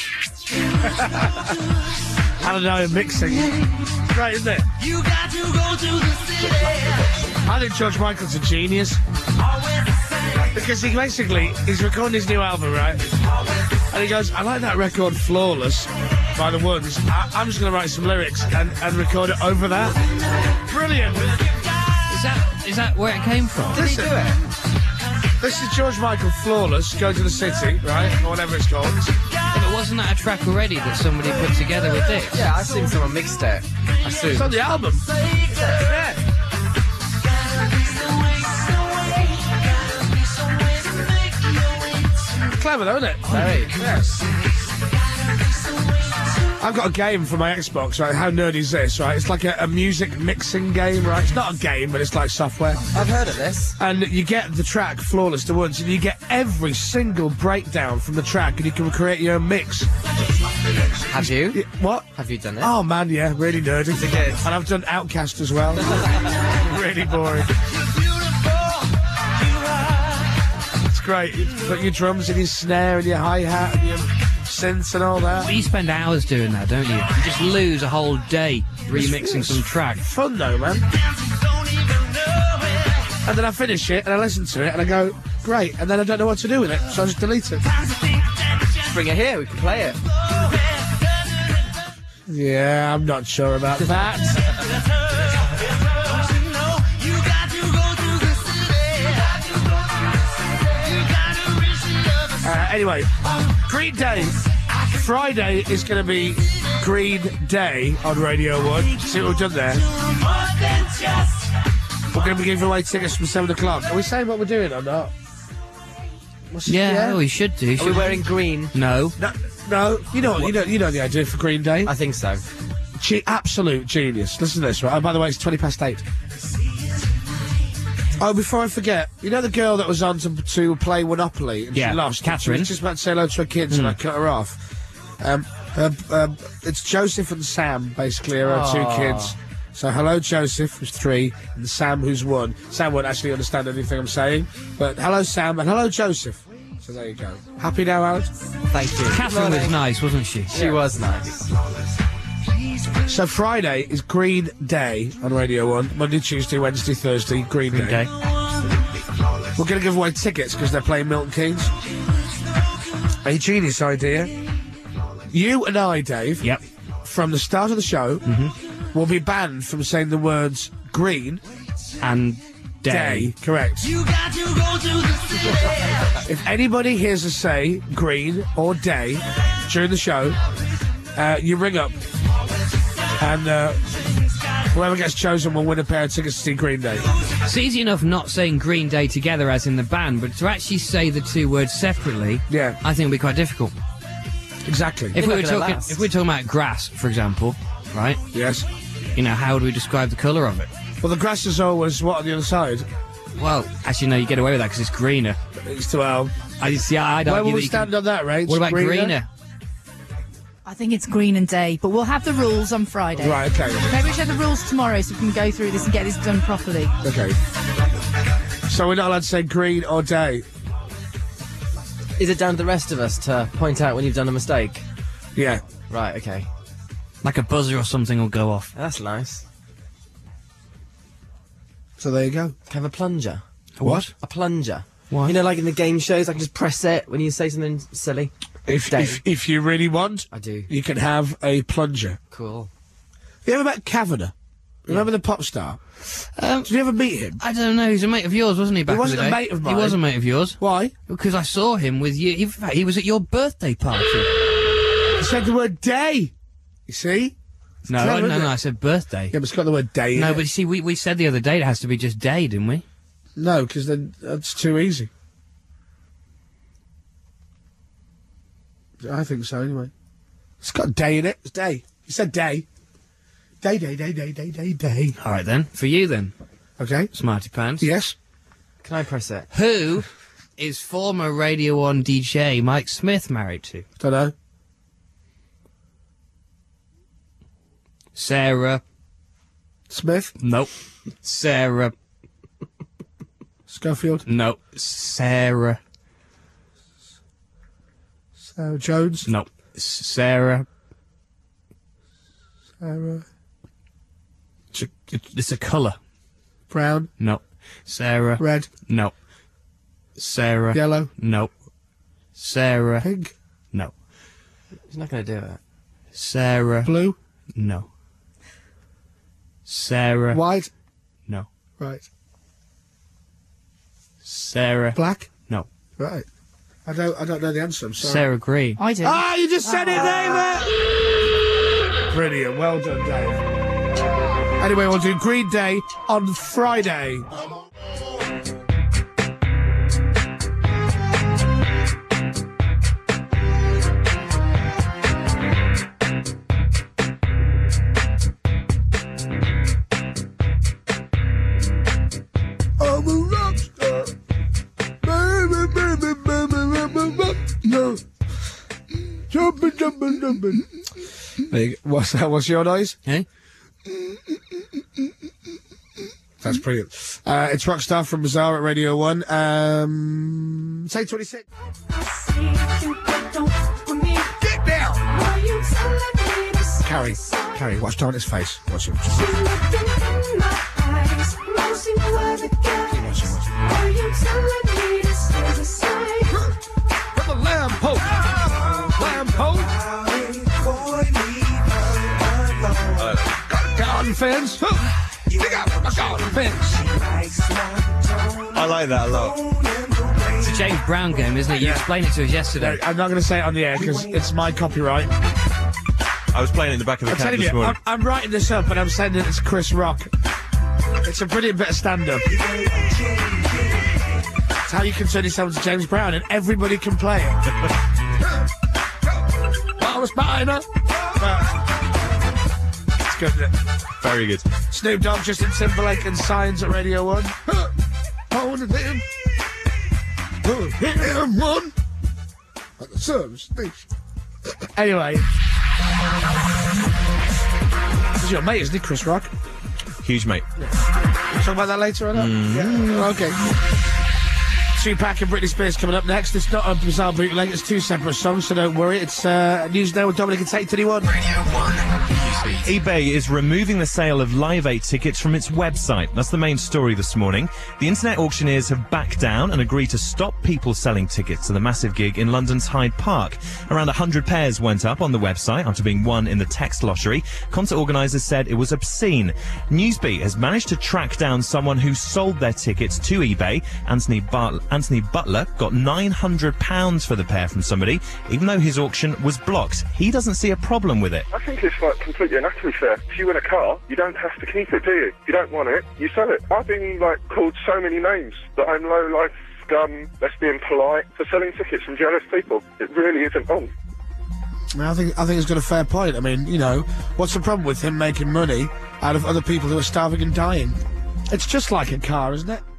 I don't know, mixing. Great, isn't it? You got to go to the city. I think George Michael's a genius. Because he's recording his new album, right? And he goes, I like that record Flawless by The Ones. I'm just going to write some lyrics and record it over that. Brilliant. Is that where it came from? Did he do it? This is George Michael Flawless, Go to the City, right? Or whatever it's called. Yeah, but wasn't that a track already that somebody put together with this? Yeah, I've seen someone mixed it. I assume. It's on the album. Yeah. Clever though, isn't it? Very. Yes. I've got a game for my Xbox, right? How nerdy is this, right? It's like a music mixing game, right? It's not a game, but it's like software. I've heard of this. And you get the track Flawless to Once, and you get every single breakdown from the track, and you can create your own mix. Have you? What? Have you done it? Oh man, yeah, really nerdy. Is it good? And I've done Outcast as well. Really boring. It's great. You put your drums and your snare and your hi-hat and your synths and all that. Well, you spend hours doing that, don't you? You just lose a whole day remixing some track. Fun though, man. And then I finish it and I listen to it and I go, great, and then I don't know what to do with it, so I just delete it. Bring it here, we can play it. Yeah, I'm not sure about that. Anyway, Green Day. Friday is going to be Green Day on Radio 1. See what we've done there? We're going to be giving away tickets from 7 o'clock. Are we saying what we're doing or not? Yeah, we should do. Are we wearing green? No. No. You know the idea for Green Day. I think so. Absolute genius. Listen to this, right? Oh, by the way, it's 8:20. Oh, before I forget, you know the girl that was on to play Monopoly and Yeah, she lost? Catherine. She was just about to say hello to her kids and I cut her off. It's Joseph and Sam, basically, are our two kids. So hello Joseph, who's 3, and Sam, who's 1. Sam won't actually understand anything I'm saying, but hello Sam and hello Joseph. So there you go. Happy now, Alex? Thank you. Catherine was nice, wasn't she? She was nice. So Friday is Green Day on Radio 1. Monday, Tuesday, Wednesday, Thursday, Green Day. We're going to give away tickets because they're playing Milton Keynes. A genius idea. You and I, Dave, Yep. from the start of the show, will be banned from saying the words green And day. Correct. You got to go to the city. If anybody hears us say green or day during the show, you ring up and whoever gets chosen will win a pair of tickets to see Green Day. It's easy enough not saying Green Day together as in the band, but to actually say the two words separately, Yeah, I think would be quite difficult. exactly. If we were not gonna talking, last. if we're talking about grass, for example, right? Yes. You know, how would we describe the colour of it? Well, the grass is always what on the other side? Well, actually, no, you get away with that because it's greener. It's to I'd I'd Where argue will that we you stand can- on that, right? What about greener? I think it's Green and Day, but we'll have the rules on Friday. Right, okay. Maybe we should have the rules tomorrow so we can go through this and get this done properly. Okay. So we're not allowed to say green or day? Is it down to the rest of us to point out when you've done a mistake? Yeah. Right, okay. Like a buzzer or something will go off. That's nice. So there you go. Can I have a plunger? What? A plunger. Why? You know, like in the game shows, I can just press it when you say something silly. If you really want, I do. you can have a plunger. Cool. You ever met Kavanagh? Remember the pop star? Did you ever meet him? I don't know. He's a mate of yours, wasn't he? Back He wasn't in the a day? mate of mine. He was a mate of yours. Why? Because I saw him with you. In fact, he was at your birthday party. He said the word day. You see? No, clever, no, isn't no. it? I said birthday. Yeah, but it's got the word day in No, it. but you see, we said the other day it has to be just day, didn't we? No, because then that's too easy. I think so, anyway. It's got day in it. It's day. You said day. Day, day, day, day, day, day, day. All right, then. For you, then. Okay. Smarty Pants. Yes. Can I press it? Who is former Radio 1 DJ Mike Smith married to? Don't know. Sarah. Smith? Nope. Sarah. Schofield? Nope. Sarah. Sarah Jones? Nope. Sarah. Sarah It's a colour. Brown? Nope. Sarah. Red? Nope. Sarah. Yellow? Nope. Sarah. Pink? No. He's not going to do it. Sarah. Blue? No. Sarah. White? No. Right. Sarah. Black? No. Right. I don't know the answer, I'm sorry. Sarah Green. I do. Ah, you just said it, David! Brilliant, well done, Dave. Anyway, we'll do Green Day on Friday. I'm a rock star. Baby, baby, baby, baby, baby. No. Jumping, jumping, jumping. What's that? What's your noise? Hey? That's brilliant. It's Rockstar from Bazaar at Radio 1. Say 26. Get down! Carrie, watch down his face. Watch him. Put the lamp post. Lamp post. Garden fence. Dig up a garden fence. I like that a lot. It's a James Brown game, isn't it? You explained it to us yesterday. I'm not going to say it on the air because it's my copyright. I was playing it in the back of the I'm cab telling this you, morning. I'm writing this up and I'm sending it to Chris Rock. It's a brilliant bit of stand-up. It's how you can turn yourself to James Brown and everybody can play it. I was buying her. It's good, isn't it? Very good. Snoop Dogg, Justin Timberlake and Signs at Radio 1. Hold him. Him one. At the service station. Anyway. This is your mate, isn't he, Chris Rock? Huge, mate. We'll talk about that later or not? Yeah. Okay. Tupac and Britney Spears coming up next. It's not a Bizarre bootleg, it's two separate songs, so don't worry. It's News Now with Dominic and Tate 31. Radio 1. eBay is removing the sale of Live 8 tickets from its website. That's the main story this morning. The internet auctioneers have backed down and agreed to stop people selling tickets to the massive gig in London's Hyde Park. Around 100 pairs went up on the website after being won in the text lottery. Concert organisers said it was obscene. Newsbeat has managed to track down someone who sold their tickets to eBay. Anthony Butler got £900 for the pair from somebody, even though his auction was blocked. He doesn't see a problem with it. I think it's like completely and utterly fair. If you win a car, you don't have to keep it, do you? If you don't want it, you sell it. I've been like called so many names that I'm low life, scum, let's being polite for selling tickets from jealous people. It really isn't on. I think he's got a fair point. I mean, you know, what's the problem with him making money out of other people who are starving and dying? It's just like a car, isn't it?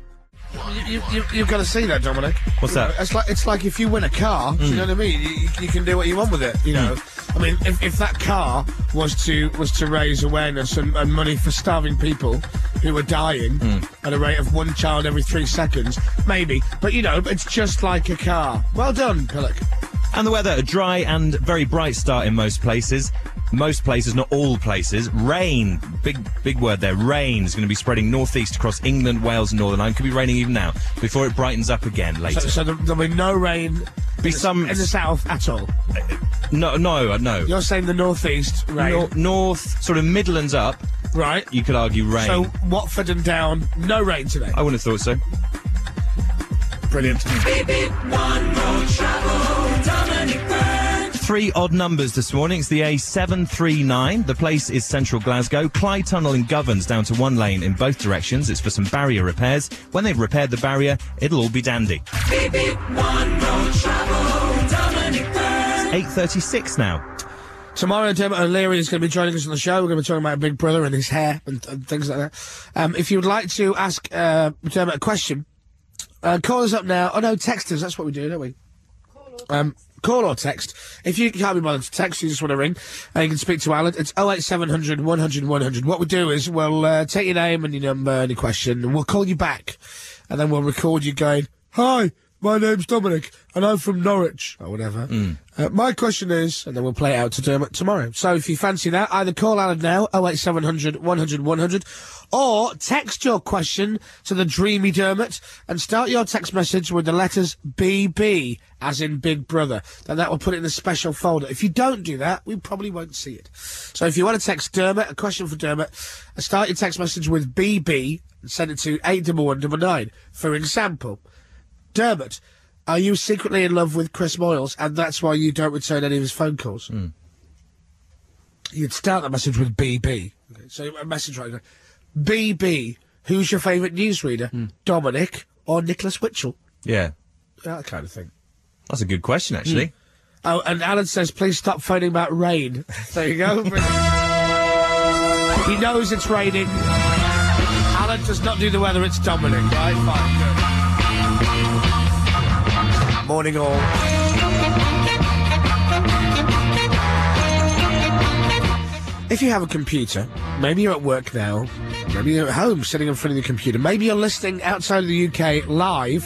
You've got to see that, Dominic. What's that? It's like if you win a car, do you know what I mean? You can do what you want with it, you know. I mean, if that car was to raise awareness and money for starving people who are dying at a rate of one child every 3 seconds, maybe. But, you know, it's just like a car. Well done, Pillock. And the weather, a dry and very bright start in most places. Most places, not all places. Rain, big word there. Rain is going to be spreading northeast across England, Wales and Northern Ireland. Could be raining even now before it brightens up again later. So there'll be no rain in the south at all? No. You're saying the northeast rain? North, sort of Midlands up. Right. You could argue rain. So Watford and down, no rain today? I wouldn't have thought so. Brilliant. Beep, beep, one road travel, Dominic Byrne. 3 odd numbers this morning. It's the A739. The place is central Glasgow. Clyde Tunnel in Governs down to 1 lane in both directions. It's for some barrier repairs. When they've repaired the barrier, it'll all be dandy. Beep, beep, one road travel, Dominic Byrne. 8:36 now. Tomorrow, Dermot O'Leary is going to be joining us on the show. We're going to be talking about Big Brother and his hair and things like that. If you would like to ask Dermot a question, call us up now. Oh, no, text us. That's what we do, don't we? Call or text. If you can't be bothered to text, you just want to ring, and you can speak to Alan. It's 08700 100 100. What we do is we'll take your name and your number and your question, and we'll call you back, and then we'll record you going, "Hi, my name's Dominic, and I'm from Norwich," or whatever. My question is, and then we'll play it out to Dermot tomorrow. So if you fancy that, either call Alan now, 08700 100 100, or text your question to the Dreamy Dermot, and start your text message with the letters BB, as in Big Brother. Then that will put it in a special folder. If you don't do that, we probably won't see it. So if you want to text Dermot, a question for Dermot, start your text message with BB, and send it to 81199. For example, Dermot, are you secretly in love with Chris Moyles, and that's why you don't return any of his phone calls? You'd start the message with BB. Okay, so a message right now. BB, who's your favourite newsreader? Dominic or Nicholas Witchell? Yeah. That kind of thing. That's a good question, actually. Oh, and Alan says, please stop phoning about rain. There you go. He knows it's raining. Alan does not do the weather, it's Dominic. Right, fine, good. Morning all. If you have a computer, maybe you're at work now, maybe you're at home sitting in front of the computer, maybe you're listening outside of the UK live,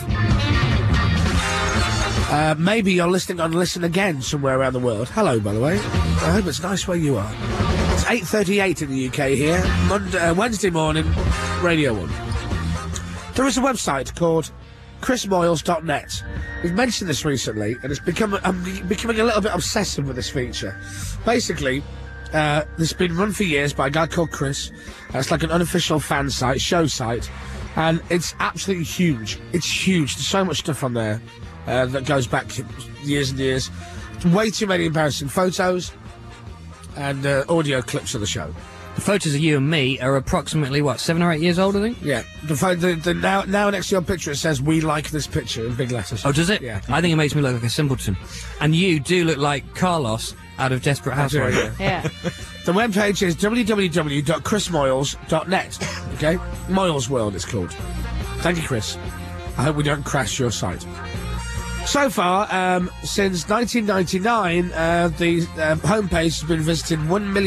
maybe you're listening on Listen Again somewhere around the world. Hello, by the way. I hope it's nice where you are. It's 8:38 in the UK here, Wednesday morning, Radio 1. There is a website called chrismoyles.net. We've mentioned this recently, and I'm becoming a little bit obsessive with this feature. Basically, this has been run for years by a guy called Chris. It's like an unofficial fan site, show site, and it's absolutely huge. It's huge. There's so much stuff on there that goes back years and years. Way too many embarrassing photos and audio clips of the show. The photos of you and me are approximately, 7 or 8 years old, I think? Yeah. Now next to your picture it says, "We like this picture," in big letters. Oh, does it? Yeah. I think it makes me look like a simpleton. And you do look like Carlos out of Desperate Housewives. Yeah. The webpage is www.chrismoyles.net. Okay? Moyles World, it's called. Thank you, Chris. I hope we don't crash your site. So far, since 1999, the homepage has been visited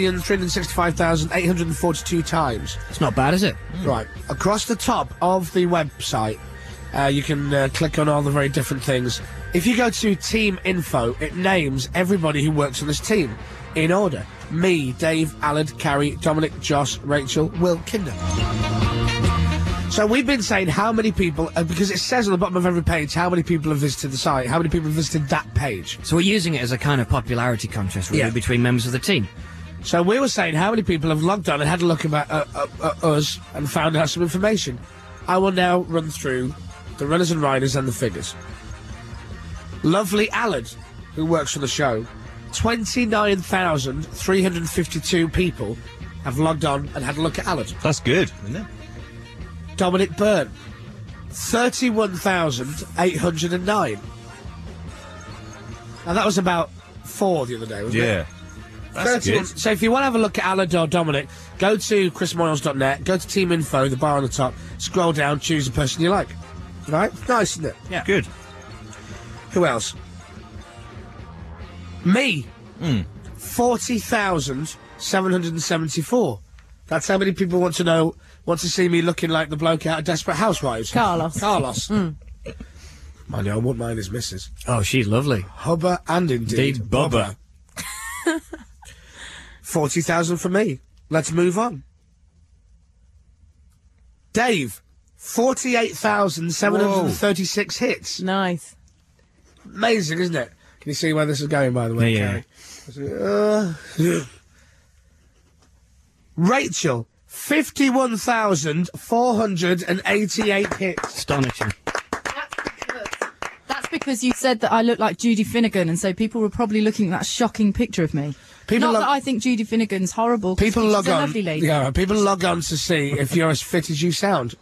1,365,842 times. It's not bad, is it? Right. Across the top of the website, you can click on all the very different things. If you go to Team Info, it names everybody who works on this team in order. Me, Dave, Alan, Carrie, Dominic, Josh, Rachel, Will, Kinder. So we've been saying how many people, because it says on the bottom of every page how many people have visited the site, how many people have visited that page. So we're using it as a kind of popularity contest, really, Yeah. between members of the team. So we were saying how many people have logged on and had a look about us and found out some information. I will now run through the runners and riders and the figures. Lovely Alan, who works for the show, 29,352 people have logged on and had a look at Alan. That's good, isn't it? Dominic Byrne, 31,809. Now that was about 4 the other day, wasn't it? Yeah. That's good. So if you want to have a look at Alan or Dominic, go to chrismoyles.net, go to Team Info, the bar on the top, scroll down, choose the person you like. Right? Nice, isn't it? Yeah. Good. Who else? Me. 40,774. That's how many people want to see me looking like the bloke out of Desperate Housewives. Carlos. Mind you, I wouldn't mind his missus. Oh, she's lovely. Hubba and indeed Bubba. 40,000 for me. Let's move on. Dave, 48,736 hits. Nice. Amazing, isn't it? Can you see where this is going, by the way, Yeah. Carrie? Rachel, 51,488 hits. Astonishing. That's because you said that I look like Judy Finnegan, and so people were probably looking at that shocking picture of me. Not that I think Judy Finnegan's horrible. People she's log a on. lovely lady. Yeah, people log on to see if you're as fit as you sound.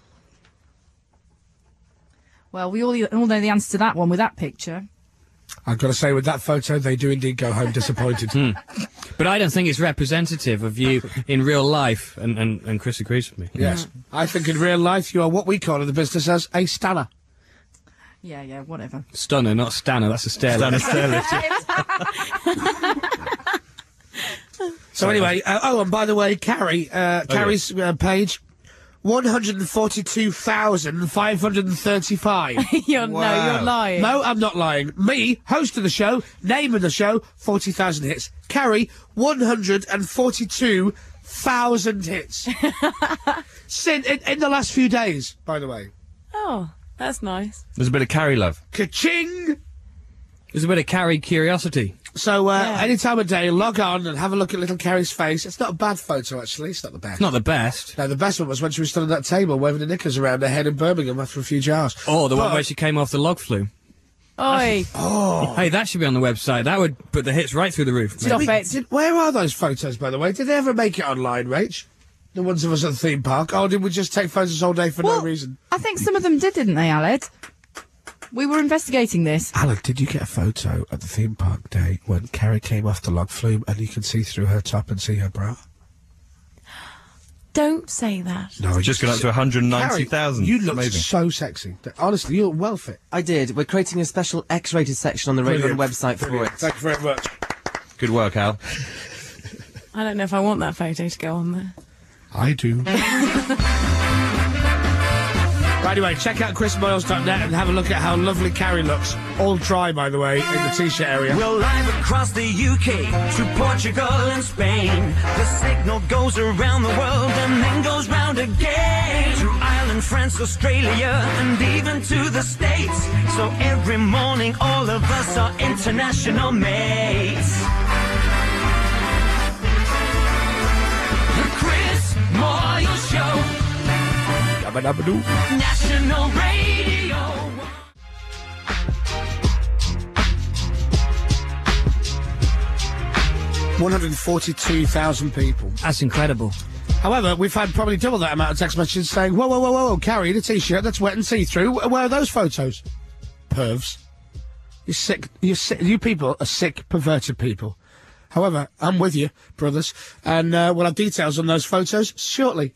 Well, we all know the answer to that one with that picture. I've got to say, with that photo, they do indeed go home disappointed. But I don't think it's representative of you in real life, and Chris agrees with me. Yes. I think in real life you are what we call in the business as a stanner. Yeah, whatever. Stunner, not Stanner. That's a stairlift. Stunner stairlift. So anyway, and by the way, Carrie's page, 142,535. No, you're lying. No, I'm not lying. Me, host of the show, name of the show, 40,000 hits. Carrie, 142,000 hits. in the last few days, by the way. Oh, that's nice. There's a bit of Carrie love. Ka-ching! There's a bit of Carrie curiosity. So, any time of day, log on and have a look at little Carrie's face. It's not a bad photo, actually. It's not the best. It's not the best. No, the best one was when she was stood at that table waving the knickers around her head in Birmingham after a few jars. Or the one where she came off the log flume. Oi. Oh. Hey, that should be on the website. That would put the hits right through the roof. Stop it. Where are those photos, by the way? Did they ever make it online, Rach? The ones of us at the theme park? Or did we just take photos all day for no reason? I think some of them didn't they, Aled? We were investigating this. Alan, did you get a photo at the theme park day when Carrie came off the log flume and you can see through her top and see her bra? Don't say that. No, It's just gone up to 190,000. You look Amazing. so sexy. Honestly, you're well fit. I did. We're creating a special X-rated section on the Radio 1 website for it. Thank you very much. Good work, Al. I don't know if I want that photo to go on there. I do. Right, anyway, check out chrismoyles.net and have a look at how lovely Carrie looks. All dry, by the way, in the T-shirt area. We're live across the UK to Portugal and Spain. The signal goes around the world and then goes round again. To Ireland, France, Australia, and even to the States. So every morning all of us are international mates. The Chris Moyle Show. National Radio. 142,000 people. That's incredible. However, we've had probably double that amount of text messages saying, whoa, Carrie, the T-shirt, that's wet and see-through. Where are those photos? Pervs. You're sick. You people are sick, perverted people. However, I'm with you, brothers, and we'll have details on those photos shortly.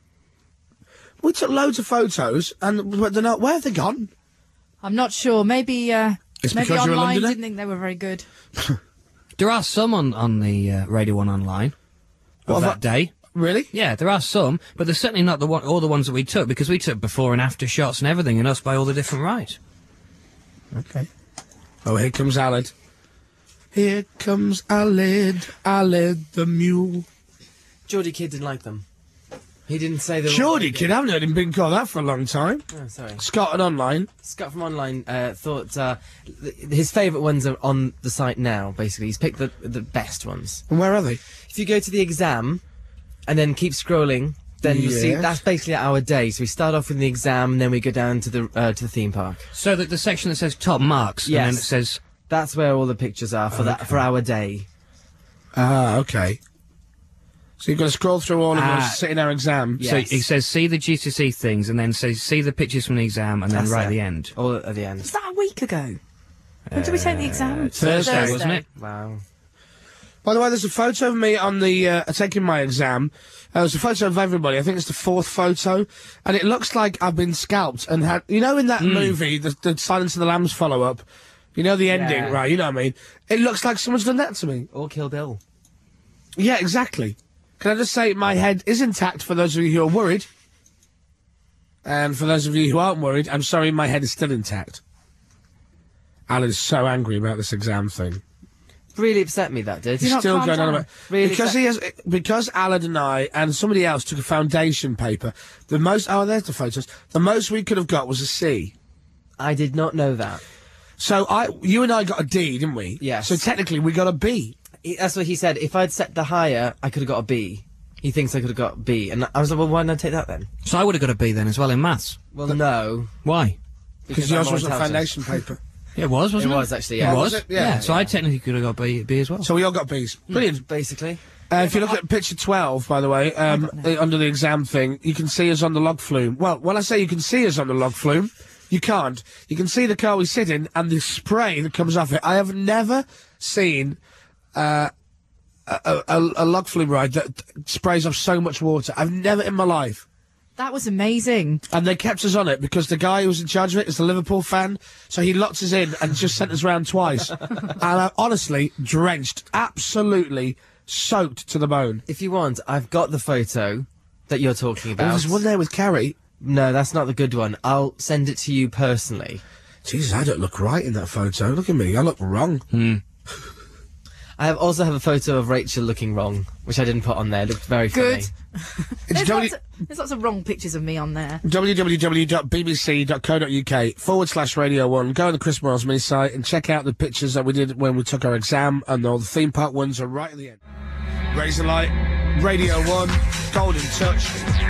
We took loads of photos, and they're not. Where have they gone? I'm not sure. Maybe It's maybe because you're a online Londoner? didn't think they were very good. There are some on the Radio 1 online of that day. Really? Yeah, there are some, but they're certainly not all the ones that we took, because we took before and after shots and everything, and us by all the different right. Okay. Oh, here comes Aled. Here comes Aled the mule. Geordie Kid didn't like them. He didn't say they were... Geordie Kid, I haven't heard him being called that for a long time. Oh, sorry. Scott and Online. Scott from Online thought his favourite ones are on the site now, basically. He's picked the best ones. And where are they? If you go to the exam and then keep scrolling, then you'll see Yes. that's basically our day. So we start off with the exam, and then we go down to the theme park. So that the section that says top marks, Yes. and then it says... That's where all the pictures are for our day. Ah, okay. So you've got to scroll through all of us, sit in our exam. Yes. So it says see the GCSE things, and then says see the pictures from the exam, and then That's right it. at the end. All at the end. Was that a week ago? When did we take the exam? Thursday, wasn't it? Wow. By the way, there's a photo of me on the taking my exam. There's a photo of everybody. I think it's the fourth photo, and it looks like I've been scalped and had. You know, in that movie, the Silence of the Lambs follow-up. You know the ending, Yeah. right? You know what I mean? It looks like someone's done that to me. Or Kill Bill. Yeah, exactly. Can I just say my head is intact for those of you who are worried? And for those of you who aren't worried, I'm sorry, my head is still intact. Alan is so angry about this exam thing. Really upset me, that did. He's still going on about Really because Alan and I and somebody else took a foundation paper. The most there's the photos. The most we could have got was a C. I did not know that. So you and I got a D, didn't we? Yes. So technically we got a B. That's what he said. If I'd set the higher, I could have got a B. He thinks I could have got B. And I was like, well, why didn't I take that then? So I would have got a B then as well in maths. Well, no. Why? Because I'm yours more wasn't a intelligent. foundation paper. It was, wasn't it? It was, actually, yeah. It Oh, was? was it? Yeah. So I technically could have got B as well. So we all got Bs. Brilliant. Basically. If you look at picture 12, by the way, under the exam thing, you can see us on the log flume. Well, when I say you can see us on the log flume, you can't. You can see the car we sit in and the spray that comes off it. I have never seen a log flume ride that sprays off so much water. I've never in my life. That was amazing. And they kept us on it because the guy who was in charge of it is a Liverpool fan, so he locked us in and just sent us round twice. And honestly, drenched, absolutely soaked to the bone. If you want, I've got the photo that you're talking about. There's one there with Carrie. No, that's not the good one. I'll send it to you personally. Jesus, I don't look right in that photo. Look at me, I look wrong. I also have a photo of Rachel looking wrong, which I didn't put on there. It looked very Good. funny. There's lots of wrong pictures of me on there. www.bbc.co.uk/Radio 1. Go on the Chris Miles mini site and check out the pictures that we did when we took our exam, and all the theme park ones are right at the end. Razor Light, Radio 1, Golden Touch.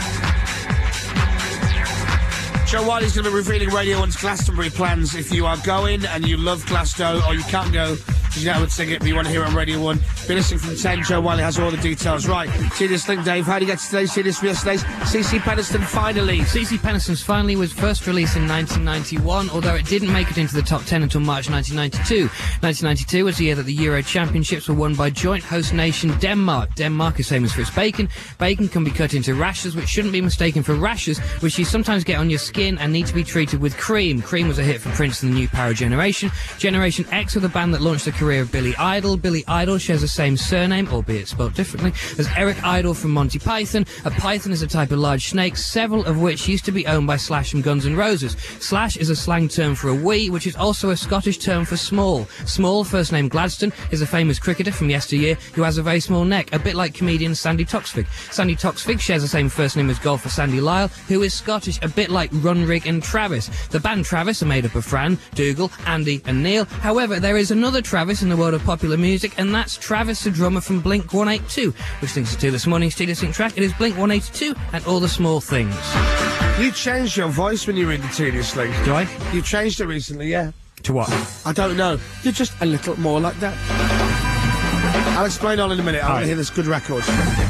Joe Wiley's going to be revealing Radio 1's Glastonbury plans. If you are going and you love Glasgow, or you can't go because you don't have a ticket but you want to hear it on Radio 1, be listening from 10. Joe Wiley has all the details. Right, see this link, Dave. How do you get to today? See this from yesterday's CC Peniston finally. CC Peniston's Finally was first released in 1991, although it didn't make it into the top 10 until March 1992. 1992 was the year that the Euro Championships were won by joint host nation Denmark. Denmark is famous for its bacon. Bacon can be cut into rashers, which shouldn't be mistaken for rashes, which you sometimes get on your skin and need to be treated with cream. Cream was a hit for Prince and the New Power Generation. Generation X were the band that launched the career of Billy Idol. Billy Idol shares the same surname, albeit spelled differently, as Eric Idle from Monty Python. A python is a type of large snake, several of which used to be owned by Slash from Guns N' Roses. Slash is a slang term for a wee, which is also a Scottish term for small. Small, first name Gladstone, is a famous cricketer from yesteryear who has a very small neck, a bit like comedian Sandy Toksvig. Sandy Toksvig shares the same first name as golfer Sandy Lyle, who is Scottish, a bit like Runrig and Travis. The band Travis are made up of Fran, Dougal, Andy and Neil. However, there is another Travis in the world of popular music, and that's Travis, the drummer from Blink-182, which links us to this morning's Studio Sync track. It is Blink-182 and All the Small Things. You changed your voice when you were in the Tedious Link. Do I? You changed it recently, yeah. To what? I don't know. You're just a little more like that. I'll explain all in a minute. I want to hear this good record.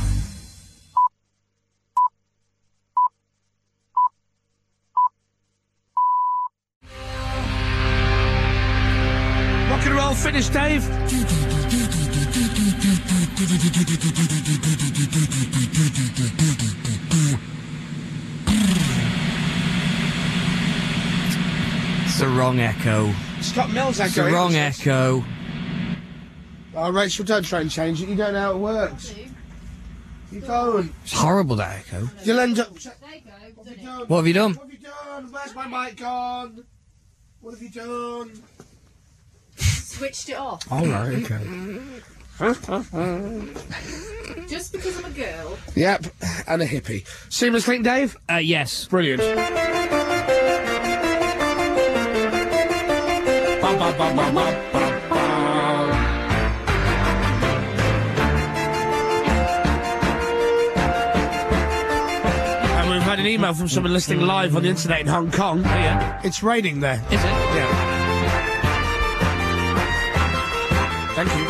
Rock and roll finish, Dave. It's the wrong echo. Scott Mills echo. It's the wrong echo. Oh, Rachel, don't try and change it. You don't know how it works. You don't. It's horrible, that echo. You'll end up... What have you done? What have you done? Where's my mic gone? What have you done? Switched it off. All right, okay. Just because I'm a girl. Yep, and a hippie. Seamless link, Dave? Yes. Brilliant. Ba, ba, ba, ba, ba, ba, ba. And we've had an email from someone listening live on the internet in Hong Kong. Oh, yeah? It's raining there. Is it? Yeah. Thank you.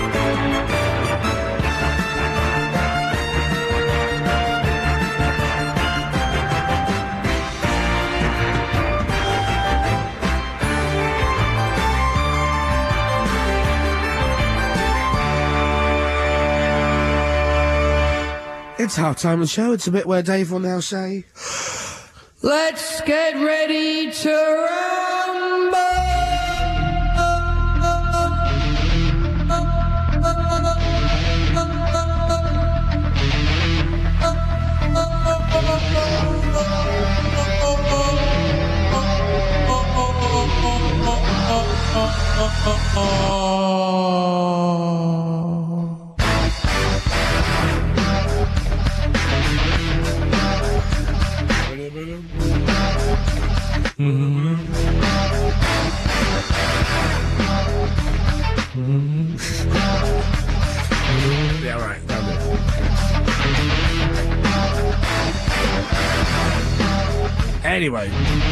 It's half-time of the show. It's a bit where Dave will now say... Let's get ready to rumble! Yeah, right. Down there. Anyway.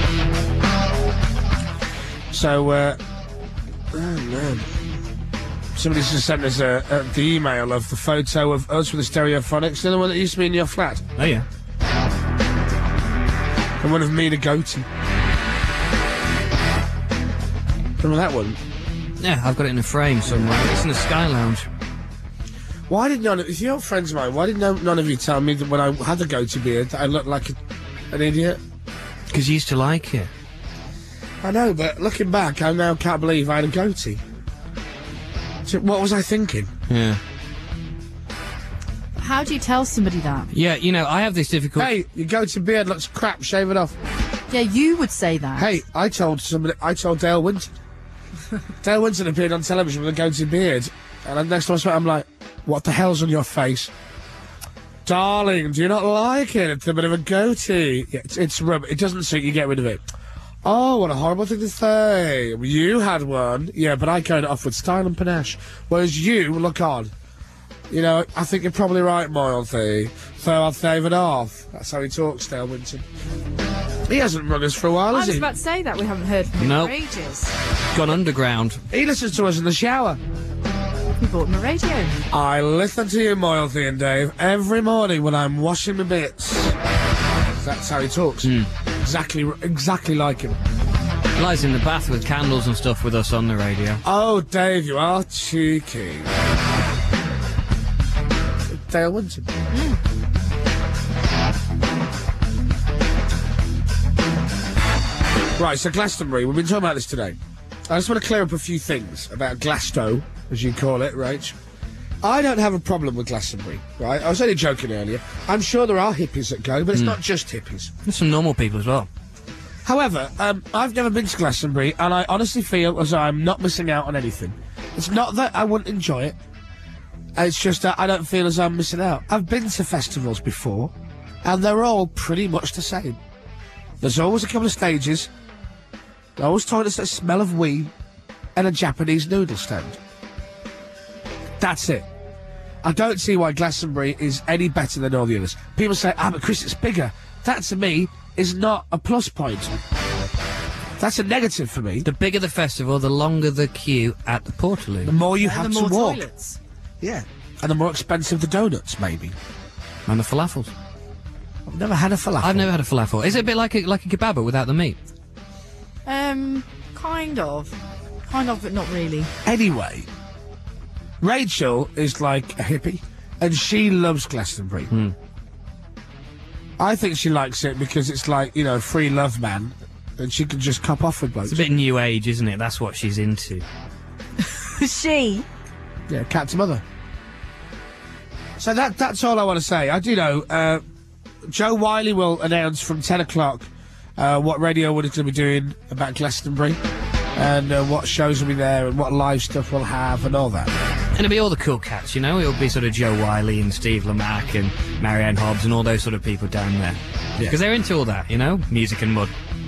So, oh man. Somebody's just sent us the email of the photo of us with the Stereophonics, the one that used to be in your flat. Oh, yeah. And one of me and a goatee. Remember that one? Yeah, I've got it in a frame somewhere. It's in the Sky Lounge. Why did none of... If you're friends of mine, why did none of you tell me that when I had a goatee beard that I looked like a an idiot. Because you used to like it. I know, but looking back, I now can't believe I had a goatee. So what was I thinking? Yeah. How do you tell somebody that? Yeah, you know, I have this difficulty. Hey, your goatee beard looks crap, shave it off. Yeah, you would say that. Hey, I told Dale Winton. Dale Winton appeared on television with a goatee beard, and the next time I saw it, I'm like, what the hell's on your face? Darling, do you not like it? It's a bit of a goatee. Yeah, it's rubbish. It doesn't suit you, get rid of it. Oh, what a horrible thing to say. You had one. Yeah, but I carried it off with style and panache. Whereas you look odd. You know, I think you're probably right, Moilthy. So I'll shave it off. That's how he talks, Dale Winton. He hasn't rung us for a while, I has was he? about to say that. We haven't heard from him Nope. for ages. Gone underground. He listens to us in the shower. We bought him a radio. I listen to you, Moilthy and Dave, every morning when I'm washing my bits. That's how he talks. Exactly like him. Lies in the bath with candles and stuff with us on the radio. Oh, Dave, you are cheeky. Dale Winton. Right, so Glastonbury, we've been talking about this today. I just want to clear up a few things about Glasto, as you call it, Rach. I don't have a problem with Glastonbury, right? I was only joking earlier. I'm sure there are hippies that go, but it's not just hippies. There's some normal people as well. However, I've never been to Glastonbury, and I honestly feel as though I'm not missing out on anything. It's not that I wouldn't enjoy it. It's just that I don't feel as though I'm missing out. I've been to festivals before, and they're all pretty much the same. There's always a couple of stages, there's always toilets that smell of weed, and a Japanese noodle stand. That's it. I don't see why Glastonbury is any better than all the others. People say, but Chris, it's bigger. That, to me, is not a plus point. That's a negative for me. The bigger the festival, the longer the queue at the Portaloo. The more you have And to the more walk. toilets. Yeah. And the more expensive the donuts, maybe. And the falafels. I've never had a falafel. I've never had a falafel. Is it a bit like a kebab without the meat? Kind of. Kind of, but not really. Anyway, Rachel is like a hippie, and she loves Glastonbury. I think she likes it because it's like, you know, free love, man, and she can just cop off with blokes. It's a bit new age, isn't it? That's what she's into. She? Yeah, cat to mother. So that's all I want to say. I do know, Joe Wiley will announce from 10 o'clock what Radio 1 is going to be doing about Glastonbury, and what shows will be there, and what live stuff we'll have, and all that. And it'll be all the cool cats, you know? It'll be sort of Joe Wiley and Steve Lamacq and Marianne Hobbs and all those sort of people down there. Because they're into all that, you know? Music and mud.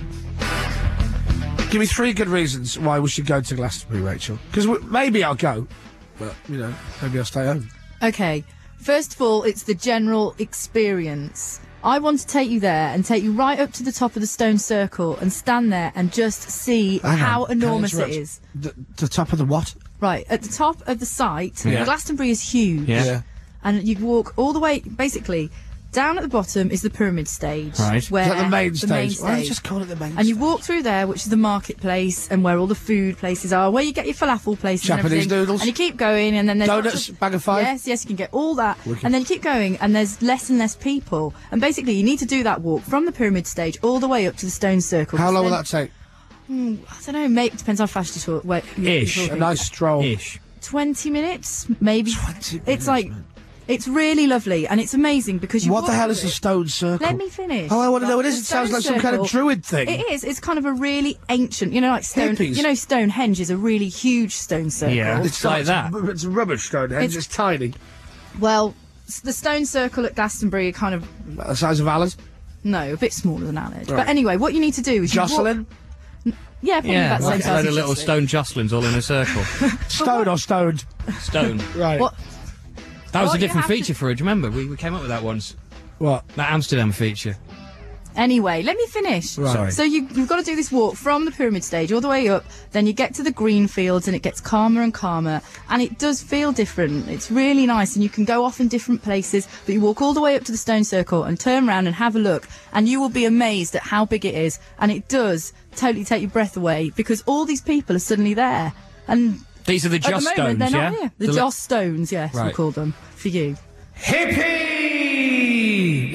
Give me 3 good reasons why we should go to Glastonbury, Rachel. Because maybe I'll go, but, you know, maybe I'll stay home. Okay. First of all, it's the general experience. I want to take you there and take you right up to the top of the stone circle and stand there and just see how enormous it is. The top of the what? Right, at the top of the site, Yeah. Glastonbury is huge. Yeah. And you walk all the way, basically, down at the bottom is the pyramid stage. Right. Where Is that the main the main stage? Why don't you stage. just call it the main And you walk through there, which is the marketplace, and where all the food places are, where you get your falafel places and Japanese everything. noodles. And you keep going, and then there's Donuts, lots of- bag of 5. Yes, you can get all that. Wicked. And then you keep going, and there's less and less people. And basically, you need to do that walk from the pyramid stage all the way up to the stone circle. How long will Then- that take? I don't know, maybe, depends how fast you talk. Wait, Ish. A nice stroll. Ish. 20 minutes, maybe. 20 minutes, it's like, it's really lovely, and it's amazing because you What the walk hell is through a it. stone circle? Let me finish. Oh, I want to know what it The is. It sounds stone like some kind of circle- druid thing. It is. It's kind of a really ancient, you know, like stone. Hippies. You know, Stonehenge is a really huge stone circle. It's like that. It's a rubbish Stonehenge. It's tiny. Well, the stone circle at Glastonbury are kind of The size of Alan. no, a bit smaller than Aled. Right. But anyway, what you need to do is you walk- Jocelyn. Yeah, probably Yeah, about the like same a size load as of little Jocelyn. stone Jocelyn's all in a circle. Stone or stoned? Stone. Right. What? That was What a you different have to- feature for it. Do you remember? We came up with that once. What? That Amsterdam feature. Anyway, let me finish. Right. Sorry. So you've got to do this walk from the pyramid stage all the way up, then you get to the green fields and it gets calmer and calmer, and it does feel different. It's really nice, and you can go off in different places, but you walk all the way up to the stone circle and turn around and have a look, and you will be amazed at how big it is, and it does totally take your breath away, because all these people are suddenly there. And These are the at the Joss moment, Stones, they're yeah? not here. The The li- Joss Stones, yes, we Right. call them, for you. Hippie!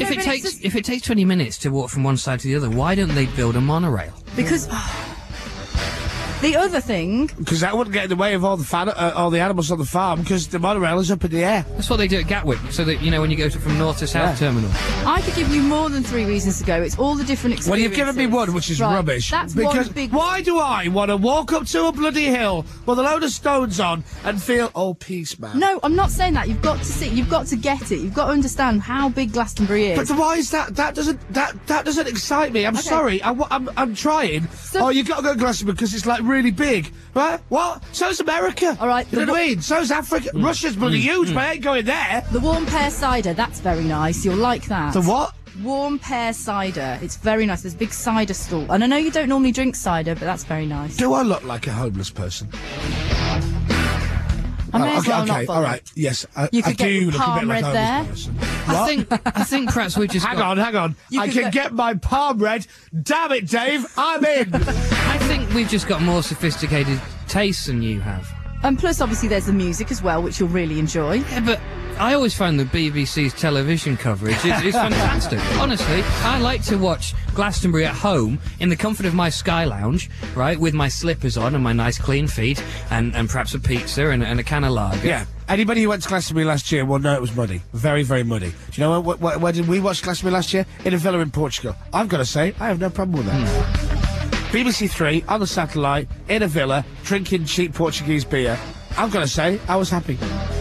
if it takes 20 minutes to walk from one side to the other, why don't they build a monorail? Because the other thing, Because that wouldn't get in the way of all the animals on the farm, because the monorail is up in the air. That's what they do at Gatwick, so that, you know, when you go from north to south terminal. I could give you more than 3 reasons to go. It's all the different experiences. Well, you've given me one, which is Right, rubbish. That's because one big. why do I want to walk up to a bloody hill with a load of stones on and feel, oh, peace, man? No, I'm not saying that. You've got to see. You've got to get it. You've got to understand how big Glastonbury is. But why is that? That doesn't excite me. I'm sorry. I'm trying. Oh, you've got to go to Glastonbury because it's like really big, right? What? So's America. All right. You know what I mean? So's Africa. Russia's bloody huge, but I ain't going there. The warm pear cider. That's very nice. You'll like that. The what? Warm pear cider. It's very nice. There's a big cider stall. And I know you don't normally drink cider, but that's very nice. Do I look like a homeless person? I may as well okay, not bother. all right. Yes, You I could get do your look a palm bit like a red homeless there. person. I think perhaps we just Hang on. You I could can get my palm red. Damn it, Dave. I'm in. I think we've just got more sophisticated tastes than you have. And plus, obviously, there's the music as well, which you'll really enjoy. Yeah, but I always find the BBC's television coverage is fantastic. Honestly, I like to watch Glastonbury at home in the comfort of my Sky Lounge, right, with my slippers on and my nice clean feet, and perhaps a pizza and a can of lager. Yeah. Anybody who went to Glastonbury last year will know it was muddy. Very, very muddy. Do you know where did we watch Glastonbury last year? In a villa in Portugal. I've got to say, I have no problem with that. BBC 3, on the satellite, in a villa, drinking cheap Portuguese beer. I've got to say, I was happy.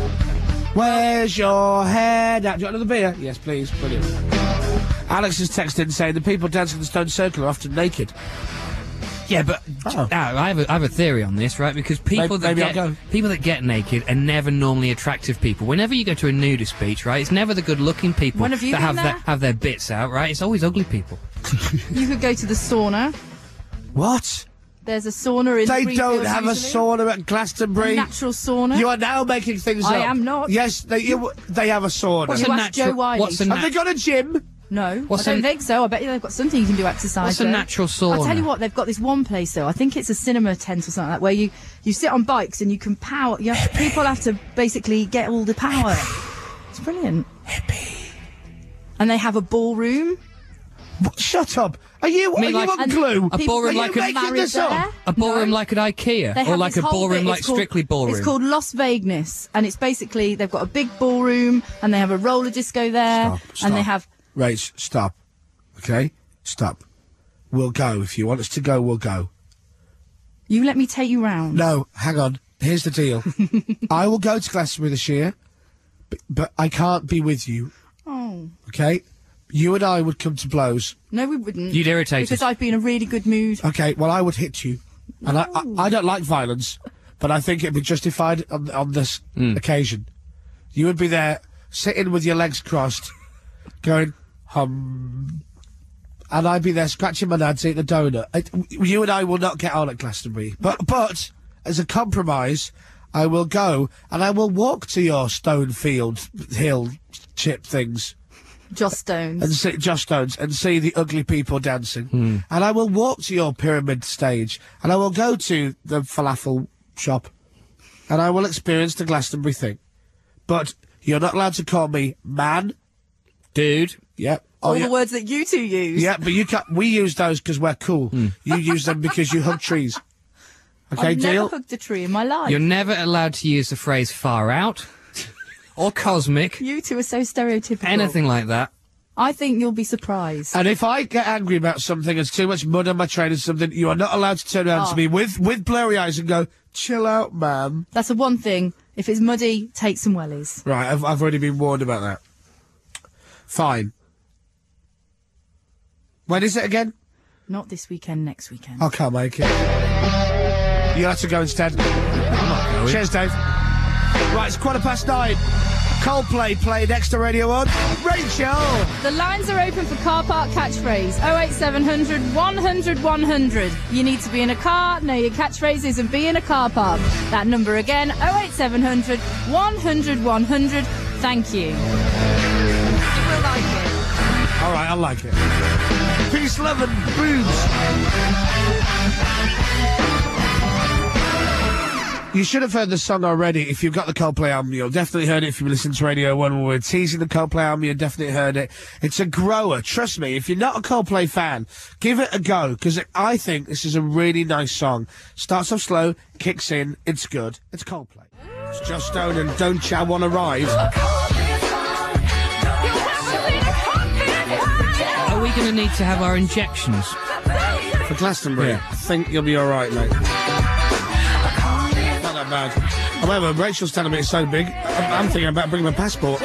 Where's your head at? Do you want another beer? Yes, please. Brilliant. Alex has texted saying the people dancing the stone circle are often naked. Yeah, but I have a theory on this, right? Because people that get naked are never normally attractive people. Whenever you go to a nudist beach, right, it's never the good-looking people When have you that been there? have their bits out, right? It's always ugly people. You could go to the sauna. What? There's a sauna in They Greenfield don't have usually. a sauna at Glastonbury. A natural sauna. You are now making things I up. am not. Yes, they have a sauna. What's You ask Joe Wiley. Have they got a gym? No, I don't think so. I bet you they've got something you can do exercise. What's a though. natural sauna? I'll tell you what, they've got this one place though. I think it's a cinema tent or something like that, where you sit on bikes and you can power. People have to basically get all the power. It's brilliant. Hippie. And they have a ballroom. Shut up. Are you on glue? A ballroom like a ballroom like at IKEA, They or have like this a whole ballroom bit, like it's called- Strictly Ballroom. It's called Las Vegas, and it's basically they've got a big ballroom and they have a roller disco there, Stop. and they have. Rach, stop. Okay? Stop. We'll go. If you want us to go, we'll go. You let me take you round. No, hang on. Here's the deal. I will go to Glastonbury this year, but I can't be with you. Oh. Okay? You and I would come to blows. No, we wouldn't. You'd irritate because us. I'd be in a really good mood. Okay, well, I would hit you. And I don't like violence, but I think it'd be justified on this occasion. You would be there, sitting with your legs crossed, going, hum. And I'd be there scratching my nads, eating a donut. You and I will not get on at Glastonbury. But as a compromise, I will go and I will walk to your Stonefield Hill chip things. Joss Stones. And see Joss Stones and see the ugly people dancing. And I will walk to your pyramid stage and I will go to the falafel shop and I will experience the Glastonbury thing. But you're not allowed to call me man. Dude. Yep. All the words that you two use. Yeah, but you can't. We use those because we're cool. You use them because you hug trees. Okay, I've deal? never hugged a tree in my life. You're never allowed to use the phrase far out or cosmic. You two are so stereotypical. Anything like that. I think you'll be surprised. And if I get angry about something, there's too much mud on my train or something, you are not allowed to turn around to me with blurry eyes and go, chill out, man. That's the one thing. If it's muddy, take some wellies. Right, I've already been warned about that. Fine. When is it again? Not this weekend, next weekend. I can't make it. You'll have to go instead. I'm not going. Cheers, Dave. Right, it's 9:15. Coldplay played next to Radio 1. Rachel! The lines are open for car park catchphrase 08700 100 100. You need to be in a car, know your catchphrases, and be in a car park. That number again 08700 100 100. Thank you. You will like it. All right, I like it. Peace, love, and boobs. You should have heard the song already. If you've got the Coldplay album, you'll definitely heard it. If you listen to Radio 1 when we're teasing the Coldplay album, you definitely heard it. It's a grower. Trust me, if you're not a Coldplay fan, give it a go, because I think this is a really nice song. Starts off slow, kicks in, it's good. It's Coldplay. It's Joss Stone and Don't Ya Wanna Ride. Are we going to need to have our injections? For Glastonbury? Yeah. I think you'll be alright, mate. Not that bad. However, Rachel's telling me it's so big, I'm thinking about bringing my passport.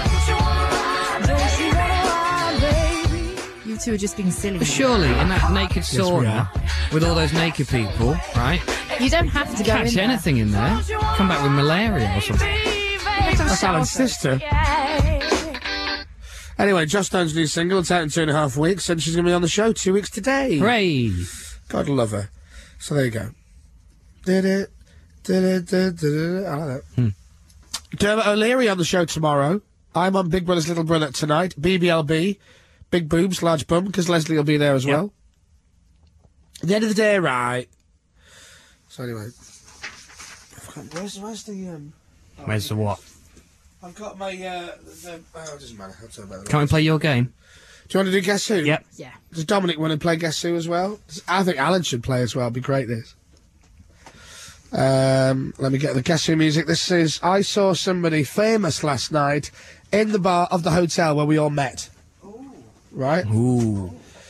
You two are just being silly. But surely, in that naked Yes, we sauna, with all those naked people, right? You don't have to go Catch in anything in there. Come back with malaria or something. That's Alan's sister. Anyway, Joss Stone's new single, it's out in 2.5 weeks, and she's going to be on the show 2 weeks today. Hooray! God love her. So there you go. I like that. Dermot O'Leary on the show tomorrow. I'm on Big Brother's Little Brother tonight. BBLB, big boobs, large bum, because Leslie will be there as well. At the end of the day, right. So anyway, where's the Where's the what? I've got my oh, it doesn't matter. I'll tell about it. Can't we play your game? Do you want to do Guess Who? Yep. Yeah. Does Dominic want to play Guess Who as well? I think Alan should play as well. It'd be great, this. Let me get the Guess Who music. This is I Saw Somebody Famous Last Night in the bar of the hotel where we all met. Ooh. Right? Ooh.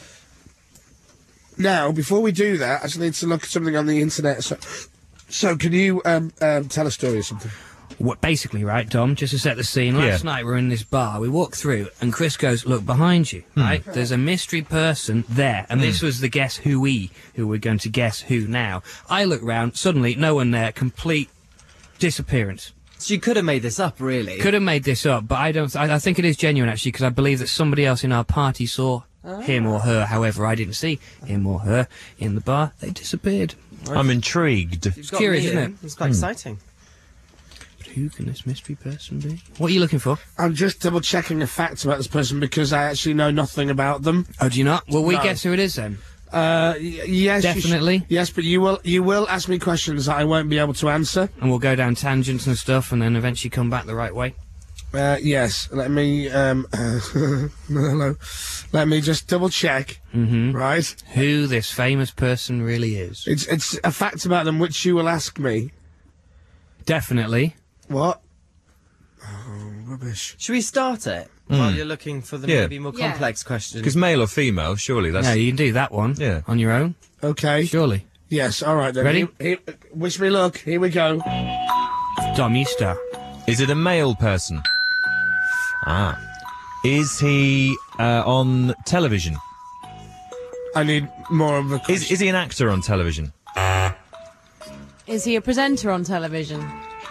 Now, before we do that, I just need to look at something on the internet. So can you tell a story or something? What, basically, right, Dom, just to set the scene, last night we're in this bar, we walk through, and Chris goes, look, behind you, right, there's a mystery person there, and this was the Guess Who-ee, who we're going to guess who now. I look round, suddenly, no one there, complete disappearance. So you could have made this up, really. Could have made this up, but I don't, I think it is genuine, actually, because I believe that somebody else in our party saw him or her, however, I didn't see him or her in the bar, they disappeared. I'm intrigued. It's curious, isn't it? It's quite exciting. Who can this mystery person be? What are you looking for? I'm just double-checking the facts about this person because I actually know nothing about them. Oh, do you not? Well, we No. guess who it is then. Yes, Definitely. Yes, but you will ask me questions that I won't be able to answer. And we'll go down tangents and stuff, and then eventually come back the right way. Yes. Let me hello. Let me just double-check. Right. Who this famous person really is. It's a fact about them which you will ask me. Definitely. What? Oh, rubbish. Should we start it while you're looking for the maybe more complex questions? Because male or female, surely that's... Yeah, you can do that one. Yeah. On your own. Okay. Surely. Yes, all right then. Ready? Wish me luck. Here we go. Dom, you start. Is it a male person? Ah. Is he on television? I need more of a question. Is he an actor on television? Is he a presenter on television?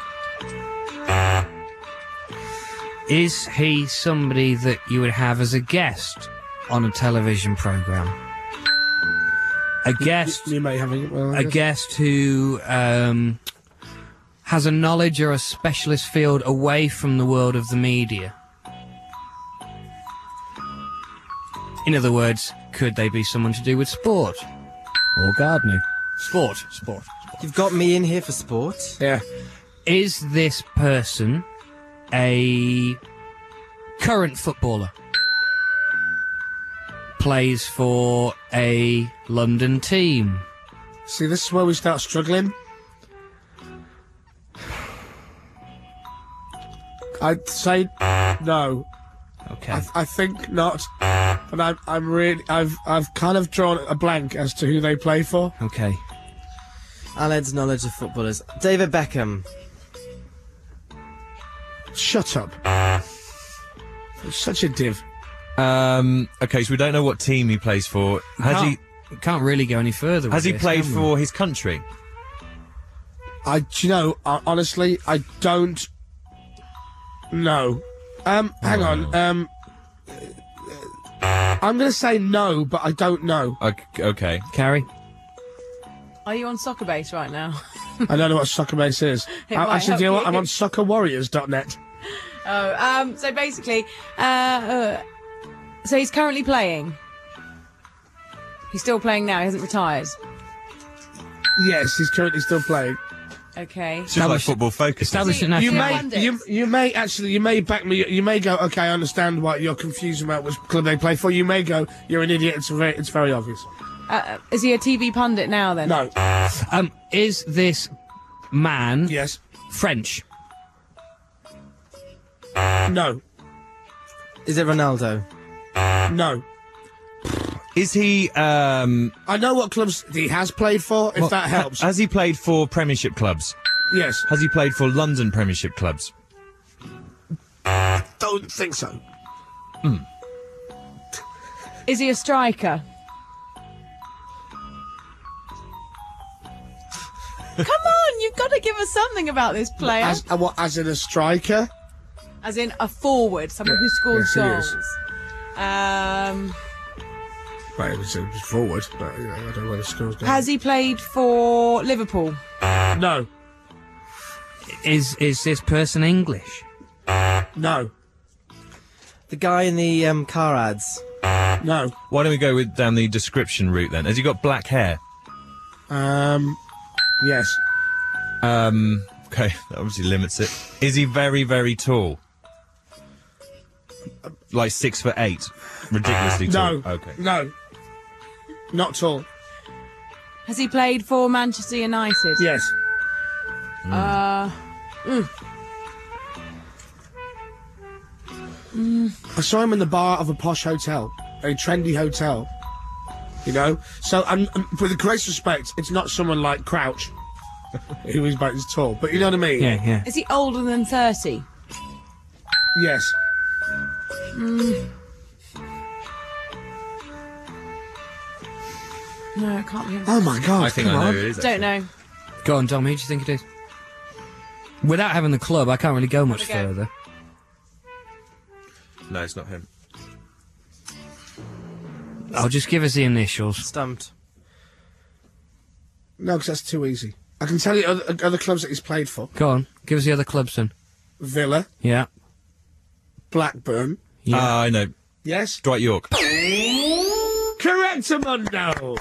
Is he somebody that you would have as a guest on a television programme? A guest... You may have a guest who has a knowledge or a specialist field away from the world of the media. In other words, could they be someone to do with sport? Or gardening? Sport. You've got me in here for sport. Yeah. Is this person a current footballer? Plays for a London team? See, this is where we start struggling. I'd say no. Okay. I think not. But I've kind of drawn a blank as to who they play for. Okay. Alan's knowledge of footballers. David Beckham. Shut up. You're such a div. Okay, so we don't know what team he plays for. Can't really go any further with Has he this, played can we? for his country? Do you know, honestly, I don't know. Hang on. I'm going to say no, but I don't know. Okay. Carrie? Are you on Soccer Base right now? I don't know what Soccer Base is. It might Actually, do you know help what? you. I'm on soccerwarriors.net. Oh, so basically, so he's currently playing. He's still playing now. He hasn't retired. Yes, he's currently still playing. Okay. It's just like Football Focus. Established Is at he- You national. may back me. You may go, okay, I understand what you're confused about which club they play for. You may go, you're an idiot. It's very obvious. Is he a TV pundit now then? No. Is this man Yes. French? No. Is it Ronaldo? No. Is he? I know what clubs he has played for. If that helps. Has he played for Premiership clubs? Yes. Has he played for London Premiership clubs? Don't think so. Is he a striker? Come on, you've got to give us something about this player. As in a striker? As in a forward, someone who scores Yes, he goals. Right, it was forward, but you know, I don't know where the scores go. Has he played for Liverpool? No. Is this person English? No. The guy in the car ads? No. Why don't we go down the description route then? Has he got black hair? Yes. Okay, that obviously limits it. Is he very, very tall? Like 6'8", ridiculously tall. No. Okay. No. Not tall. Has he played for Manchester United? Yes. Mm. I saw him in the bar of a posh hotel, a trendy hotel. You know, so with the greatest respect, it's not someone like Crouch, who is tall, but you know what I mean. Yeah. Is he older than 30? Yes. No, it can't be him. Oh my God! I think come I know on. who it is. Don't know. Go on, Dom. Who do you think it is? Without having the club, I can't really go much Okay. further. No, it's not him. I'll just give us the initials. Stumped. No, because that's too easy. I can tell you other clubs that he's played for: Go on. Give us the other clubs then. Villa, Yeah. Blackburn. Yeah. I know. Yes. Dwight York. Correct, Amundo.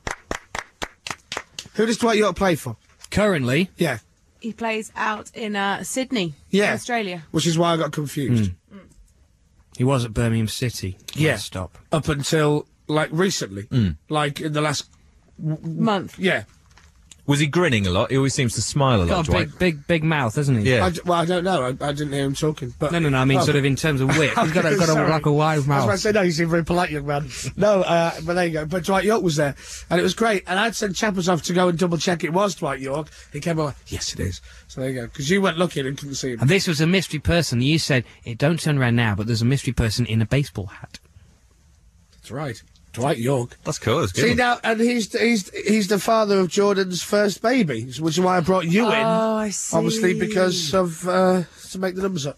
Who does Dwight York play for? Currently, Yeah. He plays out in Sydney, Yeah. Australia. Which is why I got confused. he was at Birmingham City. Yeah. Last stop. Up until like recently, like in the last Month. yeah. Was he grinning a lot? He always seems to smile a lot, Got a Dwight. big mouth, hasn't he? Yeah. I don't know. I didn't hear him talking. But No. I mean, Oh. sort of in terms of wit. He's got a Sorry. like a wide I was mouth. about to say, no, you seem very polite, young man. No, but there you go. But Dwight York was there, and it was great. And I'd sent Chappers off to go and double check it was Dwight York. He came on, yes, it is. So there you go. Because you went looking and couldn't see him. And this was a mystery person. You said, don't turn around now, but there's a mystery person in a baseball hat. That's right. Dwight York. That's cool. That's good. See now, and he's the father of Jordan's first baby, which is why I brought you in. Oh, I see. Obviously because of to make the numbers up.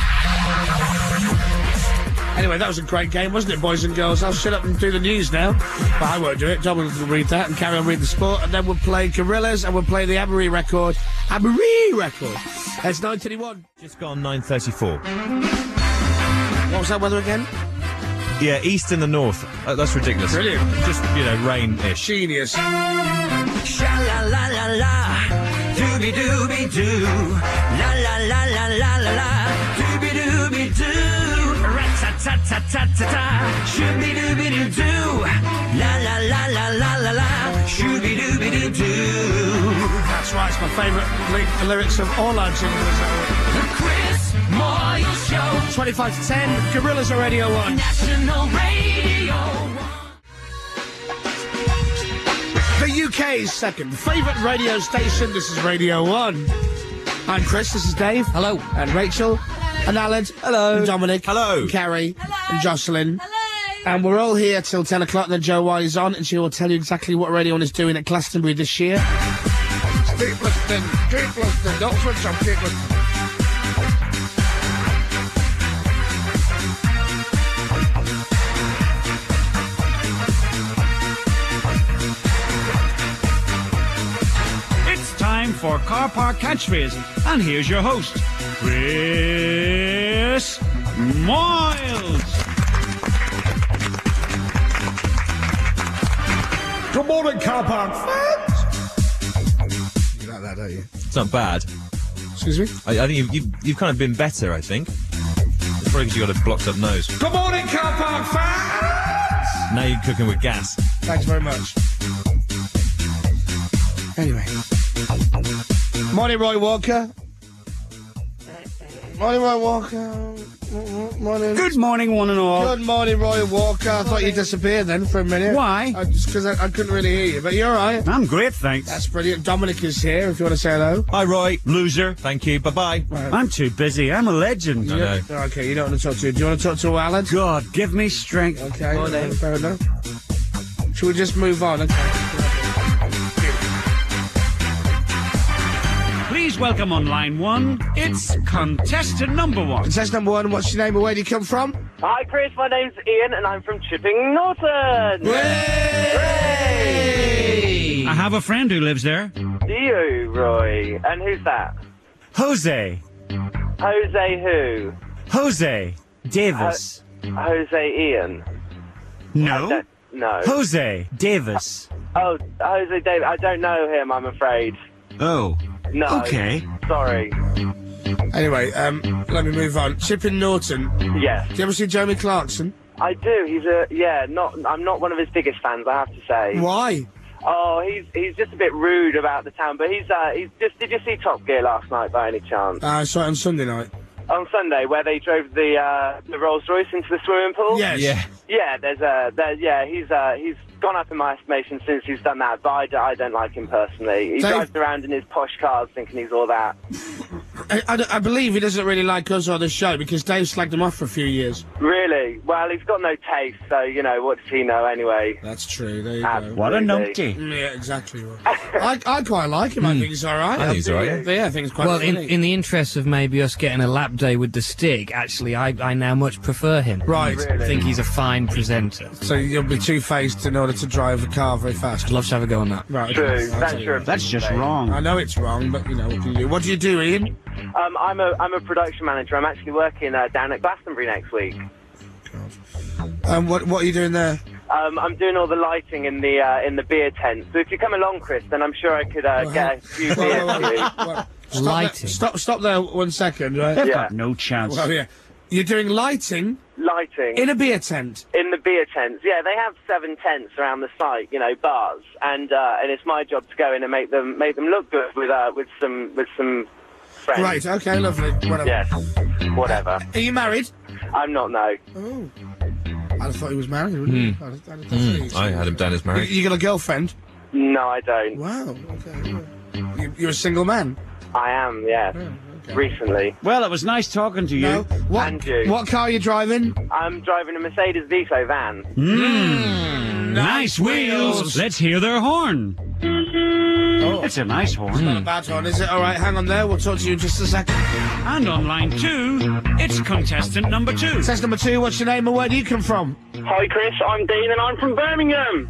Anyway, that was a great game, wasn't it, boys and girls? I'll shut up and do the news now. But I won't do it. John will read that and carry on reading the sport, and then we'll play Gorillaz and we'll play the Amory record. It's 9:21. Just gone 9:34. What was that weather again? Yeah, east and the north. That's ridiculous. Brilliant. Just, rain-ish. Genius. Sha-la-la-la-la, dooby-dooby-doo. La-la-la-la-la-la-la, dooby-dooby-doo. Rat-ta-ta-ta-ta-ta-ta, shooby-dooby-doo-doo. La-la-la-la-la-la-la, shooby-dooby-doo-doo. That's right, it's my favourite lyrics of all our jingles. The Chris Moyle Show. 25 to 10, Gorillaz on Radio 1. National Radio 1. The UK's second favourite radio station. This is Radio 1. I'm Chris, this is Dave. Hello. And Rachel. And Alan. Hello. And Dominic. Hello. And Carrie. And Jocelyn. And we're all here till 10 o'clock. Then Jo White is on, and she will tell you exactly what Radio 1 is doing at Glastonbury this year. Keep listening. Keep listening. Don't switch off. Keep listening. It's time for Car Park Catchphrase, and here's your host, Chris Moyles. Good morning, Car Park fans. like that, don't you? It's not bad. Excuse me? I think you've kind of been better, I think. It's probably because you got a blocked up nose. Good morning, car park fans! Now you're cooking with gas. Thanks very much. Anyway. Morning, Roy Walker. Morning, Roy Walker. Morning. Good morning, one and all. Good morning, Roy Walker. I thought you disappeared then for a minute. Why? Just because I couldn't really hear you, but you're all right. I'm great, thanks. That's brilliant. Dominic is here, if you want to say hello. Hi, Roy. Loser. Thank you. Bye-bye. Right. I'm too busy. I'm a legend. I know. Okay, you don't want to talk to. Do you want to talk to Alan? God, give me strength. Okay, fair enough. Should we just move on? Okay. Please welcome on line 1, it's contestant number 1. Contestant number 1, what's your name and where do you come from? Hi, Chris. My name's Ian, and I'm from Chipping Norton. Hooray! I have a friend who lives there. Do you, Roy? And who's that? Jose. Jose who? Jose Davis. Jose Ian. No. No. Jose Davis. Oh, Jose Davis. I don't know him, I'm afraid. Oh. No. Okay. Sorry. Anyway, let me move on. Chipping Norton. Yes. Do you ever see Jeremy Clarkson? I do. He's I'm not one of his biggest fans, I have to say. Why? Oh, he's just a bit rude about the town, but he's just. Did you see Top Gear last night by any chance? I saw it on Sunday night. On Sunday, where they drove the Rolls Royce into the swimming pool. Yes. Yeah. Yeah. He's gone up in my estimation since he's done that, but I don't like him personally. He drives around in his posh cars thinking he's all that. I believe he doesn't really like us or the show because Dave slagged him off for a few years. Really? Well, he's got no taste, so, what does he know anyway? That's true, there you go. Absolutely. What a numpty. Yeah, exactly. I quite like him, I think he's alright. I think he's alright. Yeah, I think it's quite Well, funny. in the interest of maybe us getting a lap day with the stick, actually, I now much prefer him. Right. I think he's a fine presenter. So you'll be two-faced in order to drive a car very fast. I'd love to have a go on that. Right. True. okay, That's true. That's just wrong. I know it's wrong, but, what can you do? What do you do, Ian? I'm a production manager. I'm actually working down at Glastonbury next week. What are you doing there? I'm doing all the lighting in the beer tent. So if you come along, Chris, then I'm sure I could get a few beers for you. Lighting. Stop there 1 second, right? They've Yeah. got no chance. Well, yeah. You're doing lighting Lighting. in a beer tent. In the beer tents, yeah, they have 7 tents around the site, bars, and it's my job to go in and make them look good with some friends. Right, okay, lovely. Whatever. Yes, whatever. Are you married? I'm not, no. Oh. I thought he was married, wouldn't you? I had him down as married. You got a girlfriend? No, I don't. Wow, okay. You're a single man? I am, yes. Recently. Well, it was nice talking to you. No. And you. What car are you driving? I'm driving a Mercedes Vito van. Nice wheels. Let's hear their horn. Oh. It's a nice horn. It's not a bad one, is it? All right, hang on there. We'll talk to you in just a second. And on line 2, it's contestant number 2. Contestant number 2, what's your name and where do you come from? Hi, Chris. I'm Dean, and I'm from Birmingham.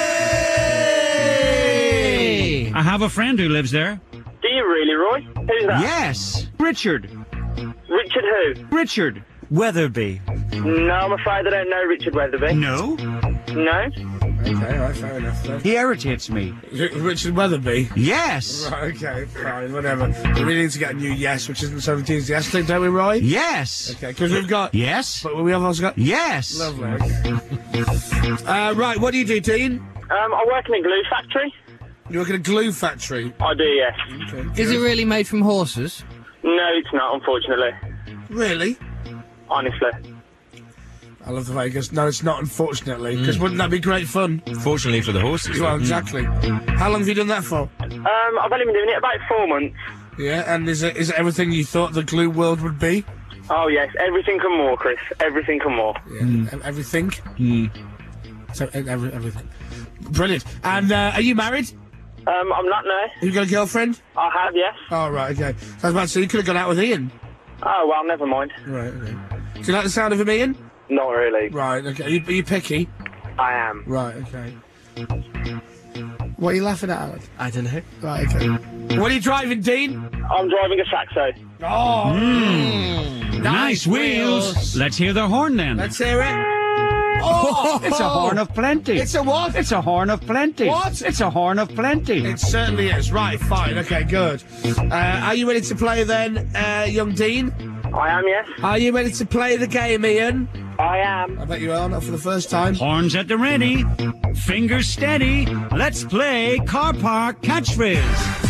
Hey! I have a friend who lives there. Do you really, Roy? Who's that? Yes. Richard. Richard who? Richard Weatherby. No, I'm afraid I don't know Richard Weatherby. No. No? Okay, all right, fair enough then. He irritates me. Richard Weatherby? Yes. Right, okay, fine, whatever. We really need to get a new yes, which isn't 17's yes thing, don't we, Roy? Yes. Okay, because we've got... Yes. But we have also got... Yes. Lovely, okay. Right, what do you do, Dean? I work in a glue factory. You work in a glue factory? I do, yes. Okay. Is it really made from horses? No, it's not, unfortunately. Really? Honestly. I love the way he goes, no, it's not, unfortunately, because wouldn't that be great fun? Fortunately for the horses. Well, exactly. How long have you done that for? I've only been doing it about 4 months. Yeah, and is it everything you thought the glue world would be? Oh, yes, everything and more, Chris. Everything and more. Yeah, everything? So, everything. Brilliant. And are you married? I'm not, no. Have you got a girlfriend? I have, yes. Oh, right, okay. So I was about to say, you could have gone out with Ian. Oh, well, never mind. Right, okay. Do you like the sound of him, Ian? Not really. Right, okay. Are you picky? I am. Right, okay. What are you laughing at, Alan? I don't know. Right, okay. What are you driving, Dean? I'm driving a Saxo. Oh, Nice wheels. Let's hear their horn then. Let's hear it. Oh! It's a horn of plenty. It's a what? It's a horn of plenty. What? It's a horn of plenty. It certainly is. Right, fine. Okay, good. Are you ready to play then, young Dean? I am, yes. Are you ready to play the game, Ian? I am. I bet you are, not for the first time. Horns at the ready. Fingers steady. Let's play Car Park Catchphrase.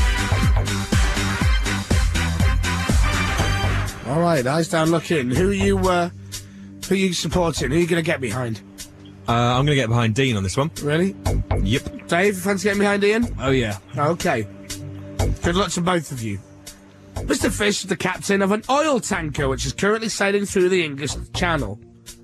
All right, eyes down, look in. Who are you supporting? Who are you going to get behind? I'm going to get behind Dean on this one. Really? Yep. Dave, fancy getting behind Ian? Oh, yeah. Okay. Good luck to both of you. Mr. Fish is the captain of an oil tanker which is currently sailing through the English Channel.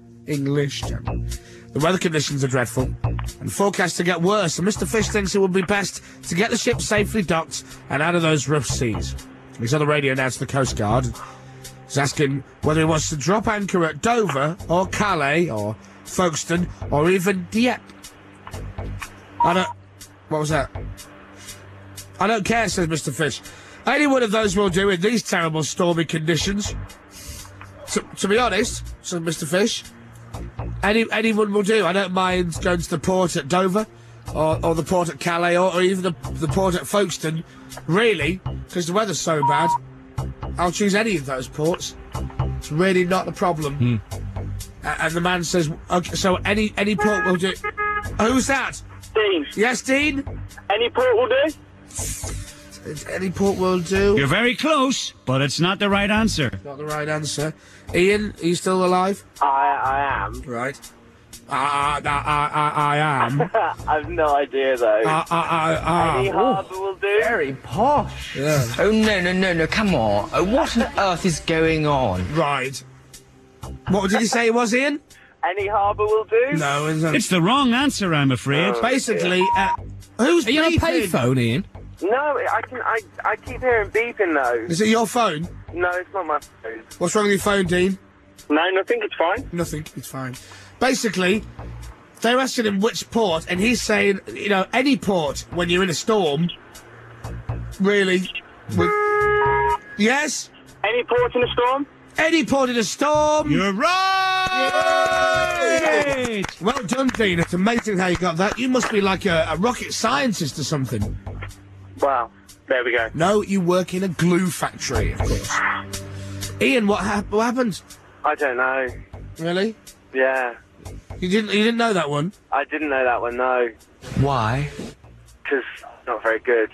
The weather conditions are dreadful and forecast to get worse, and Mr. Fish thinks it would be best to get the ship safely docked and out of those rough seas. He's on the radio now to the Coast Guard. He's asking whether he wants to drop anchor at Dover or Calais or Folkestone or even Dieppe. What was that? I don't care, says Mr. Fish. Any one of those will do in these terrible stormy conditions. To be honest, says Mr. Fish, anyone will do. I don't mind going to the port at Dover or the port at Calais or even the port at Folkestone, really, because the weather's so bad. I'll choose any of those ports. It's really not a problem. And the man says, okay, so any port will do. Who's that? Dean. Yes, Dean? Any port will do? Any port will do. You're very close, but it's not the right answer. Not the right answer. Ian, are you still alive? I am. Right. I am. I've no idea, though. Any harbour will do? Very posh. Yeah. Oh, no, come on. What on earth is going on? Right. What did you say it was, Ian? Any harbour will do? No, it's the wrong answer, I'm afraid. Basically, who's Are you on a beeping? payphone, Ian? No, I keep hearing beeping, though. Is it your phone? No, it's not my phone. What's wrong with your phone, Dean? No, nothing, it's fine. Nothing, it's fine. Basically, they're asking him which port, and he's saying, any port when you're in a storm. Really? Yes? Any port in a storm? Any port in a storm. You're right! Well done, Dean. It's amazing how you got that. You must be like a rocket scientist or something. Well, there we go. No, you work in a glue factory, of course. Ian, what happened? I don't know. Really? Yeah. You didn't know that one? I didn't know that one, no. Why? Because it's not very good.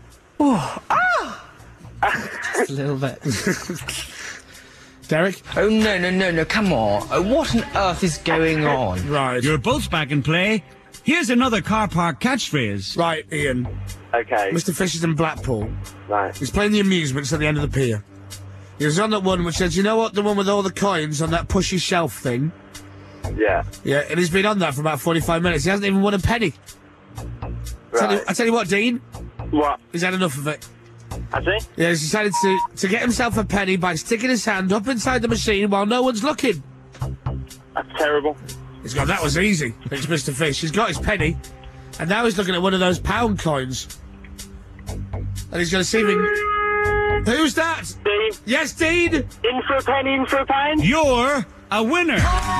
Just a little bit. Derek? Oh, no, come on. What on earth is going on? Right. You're both back in play. Here's another Car Park Catchphrase. Right, Ian. Okay. Mr. Fish is in Blackpool. Right. He's playing the amusements at the end of the pier. He was on that one which says, you know what, the one with all the coins on that pushy shelf thing? Yeah. Yeah, and he's been on that for about 45 minutes. He hasn't even won a penny. Right. I tell you what, Dean. What? He's had enough of it. Has he? Yeah, he's decided to get himself a penny by sticking his hand up inside the machine while no one's looking. That's terrible. He's gone, that was easy, thinks Mr. Fish. He's got his penny, and now he's looking at one of those pound coins. And he's going to see if he can... Who's that? Dean. Yes, Dean? In for a penny, in for a pound? You're a winner.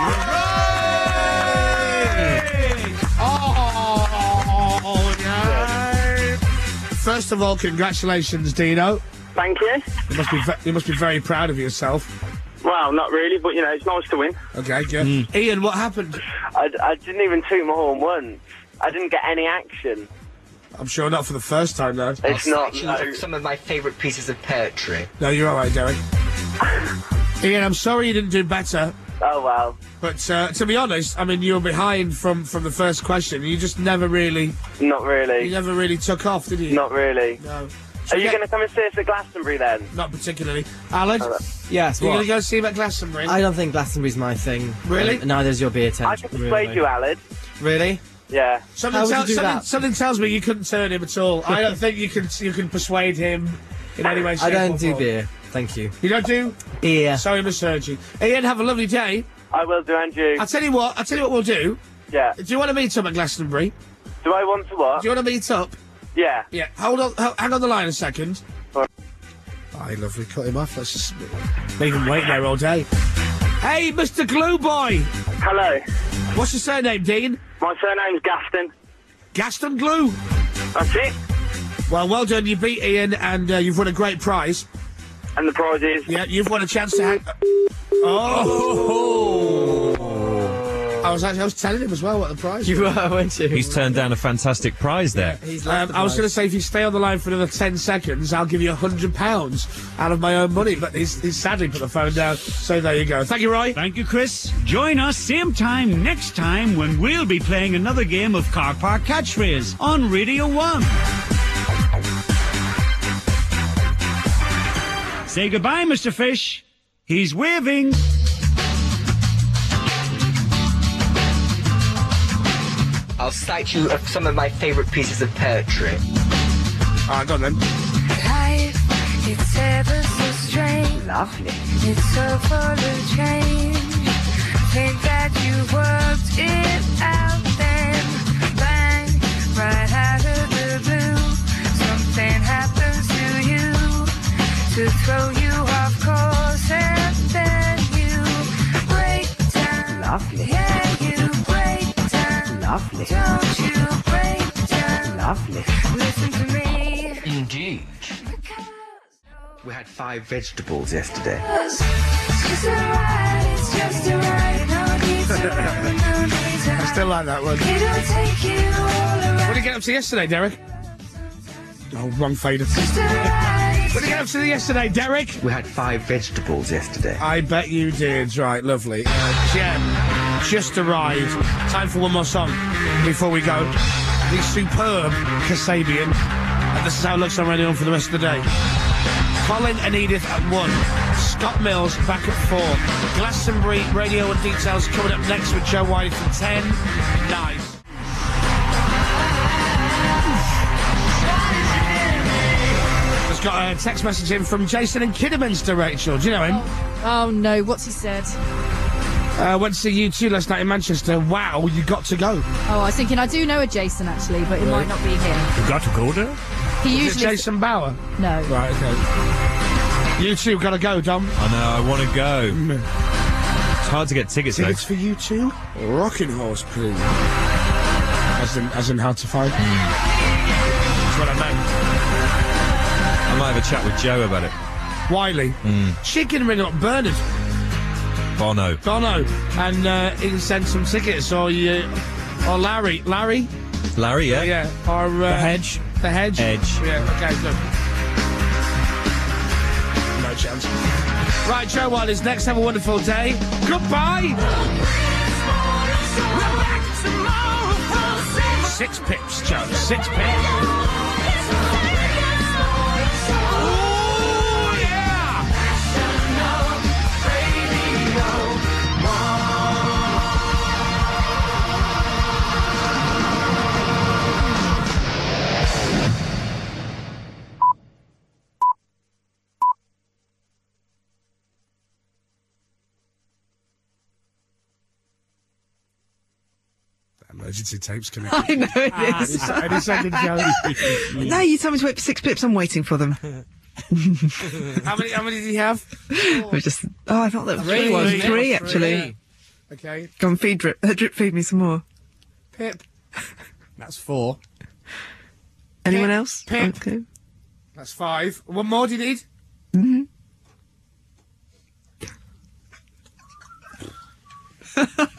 Oh, yeah. First of all, congratulations, Dino. Thank you. You must be very proud of yourself. Well, not really, but, it's nice to win. Okay, good. Ian, what happened? I didn't even toot my horn once. I didn't get any action. I'm sure not for the first time, though. It's not, Selections of some of my favourite pieces of poetry. No, you're all right, Derek. Ian, I'm sorry you didn't do better. Oh, well. But to be honest, I mean, you were behind from the first question. You just never really... Not really. You never really took off, did you? Not really. No. Are you going to come and see us at Glastonbury, then? Not particularly. Alan? Yes, You're what? going to go see him at Glastonbury? I don't think Glastonbury's my thing. Really? Neither's your beer tent. I can persuade you, Aled. Really? Yeah. Something tells me you couldn't turn him at all. I don't think you can persuade him in any way, shape, I don't or do form. beer. Thank you. You don't do? Beer. Sorry, misheard you. Ian, have a lovely day. I will do, Andrew. I'll tell you what we'll do. Yeah. Do you want to meet up at Glastonbury? Do I want to what? Do you want to meet up? Yeah. Yeah. Hold on, hang on the line a second. Right. Aye, lovely. Cut him off. Let's just leave him waiting there all day. Hey, Mr. Glue Boy! Hello. What's your surname, Dean? My surname's Gaston. Gaston Glue. That's it. Well, well done. You beat Ian, and you've won a great prize. And the prize is? Yeah, you've won a chance to hang... I was telling him as well what the prize You were, weren't you? He's turned down a fantastic prize there. I was going to say, if you stay on the line for another 10 seconds, I'll give you £100 out of my own money. But he's sadly put the phone down, so there you go. Thank you, Roy. Thank you, Chris. Join us same time next time when we'll be playing another game of Car Park Catchphrase on Radio 1. Say goodbye, Mr. Fish. He's waving. I'll cite you some of my favourite pieces of poetry. Alright, go on then. Life, it's ever so strange. Lovely. It's so full of change. Think that you worked it out, then bang, right out of the blue. Something happens to you to throw you off course, and then you break down. Lovely. Yeah, you break down. Lovely. Don't you break down. Lovely. Listen to me. Indeed. We had 5 vegetables yesterday. It's just alright, it's just alright. No need to run, no need to I still like that one. It'll take you all around. What did you get up to yesterday, Derek? Oh, wrong fader. Just alright. What did you get up to yesterday, Derek? We had 5 vegetables yesterday. I bet you did. Right, lovely. Jem, just arrived. Time for one more song before we go. The superb Kasabian. And this is how it looks on Radio 1 for the rest of the day. Colin and Edith at 1. Scott Mills back at 4. Glastonbury, Radio 1 details coming up next with Joe White from 10. Nice. Just got a text message in from Jason in Kidderminster, Rachel. Do you know him? Oh no, what's he said? Went to see U2 last night in Manchester. Wow, you got to go. Oh, I was thinking I do know a Jason actually, but it might not be him. You got to go there? He Was usually it Jason Bauer? No. Right, okay. You two got to go, Dom. I know, I want to go. It's hard to get tickets, Tickets for you two? Rocking Horse, please. As in hard to find? That's what I meant. I might have a chat with Joe about it. Wiley. She can ring up Bernard. Bono. And he can send some tickets, or Larry. Larry, yeah. Yeah. Or The Hedge. The Hedge. Yeah, okay, good. No chance. Right, Joe White is next. Have a wonderful day. Goodbye. 6 pips, Joe. 6 pips. Emergency tapes coming. I know it is. Any second, Joe. No, you told me to wait for 6 pips. I'm waiting for them. How many did he have? I thought that was 3. Three. 3 actually. Three. Okay. Go on, drip feed me some more. Pip. That's 4. Anyone else? Pip. Okay. That's 5. One more do you need? Mm-hmm.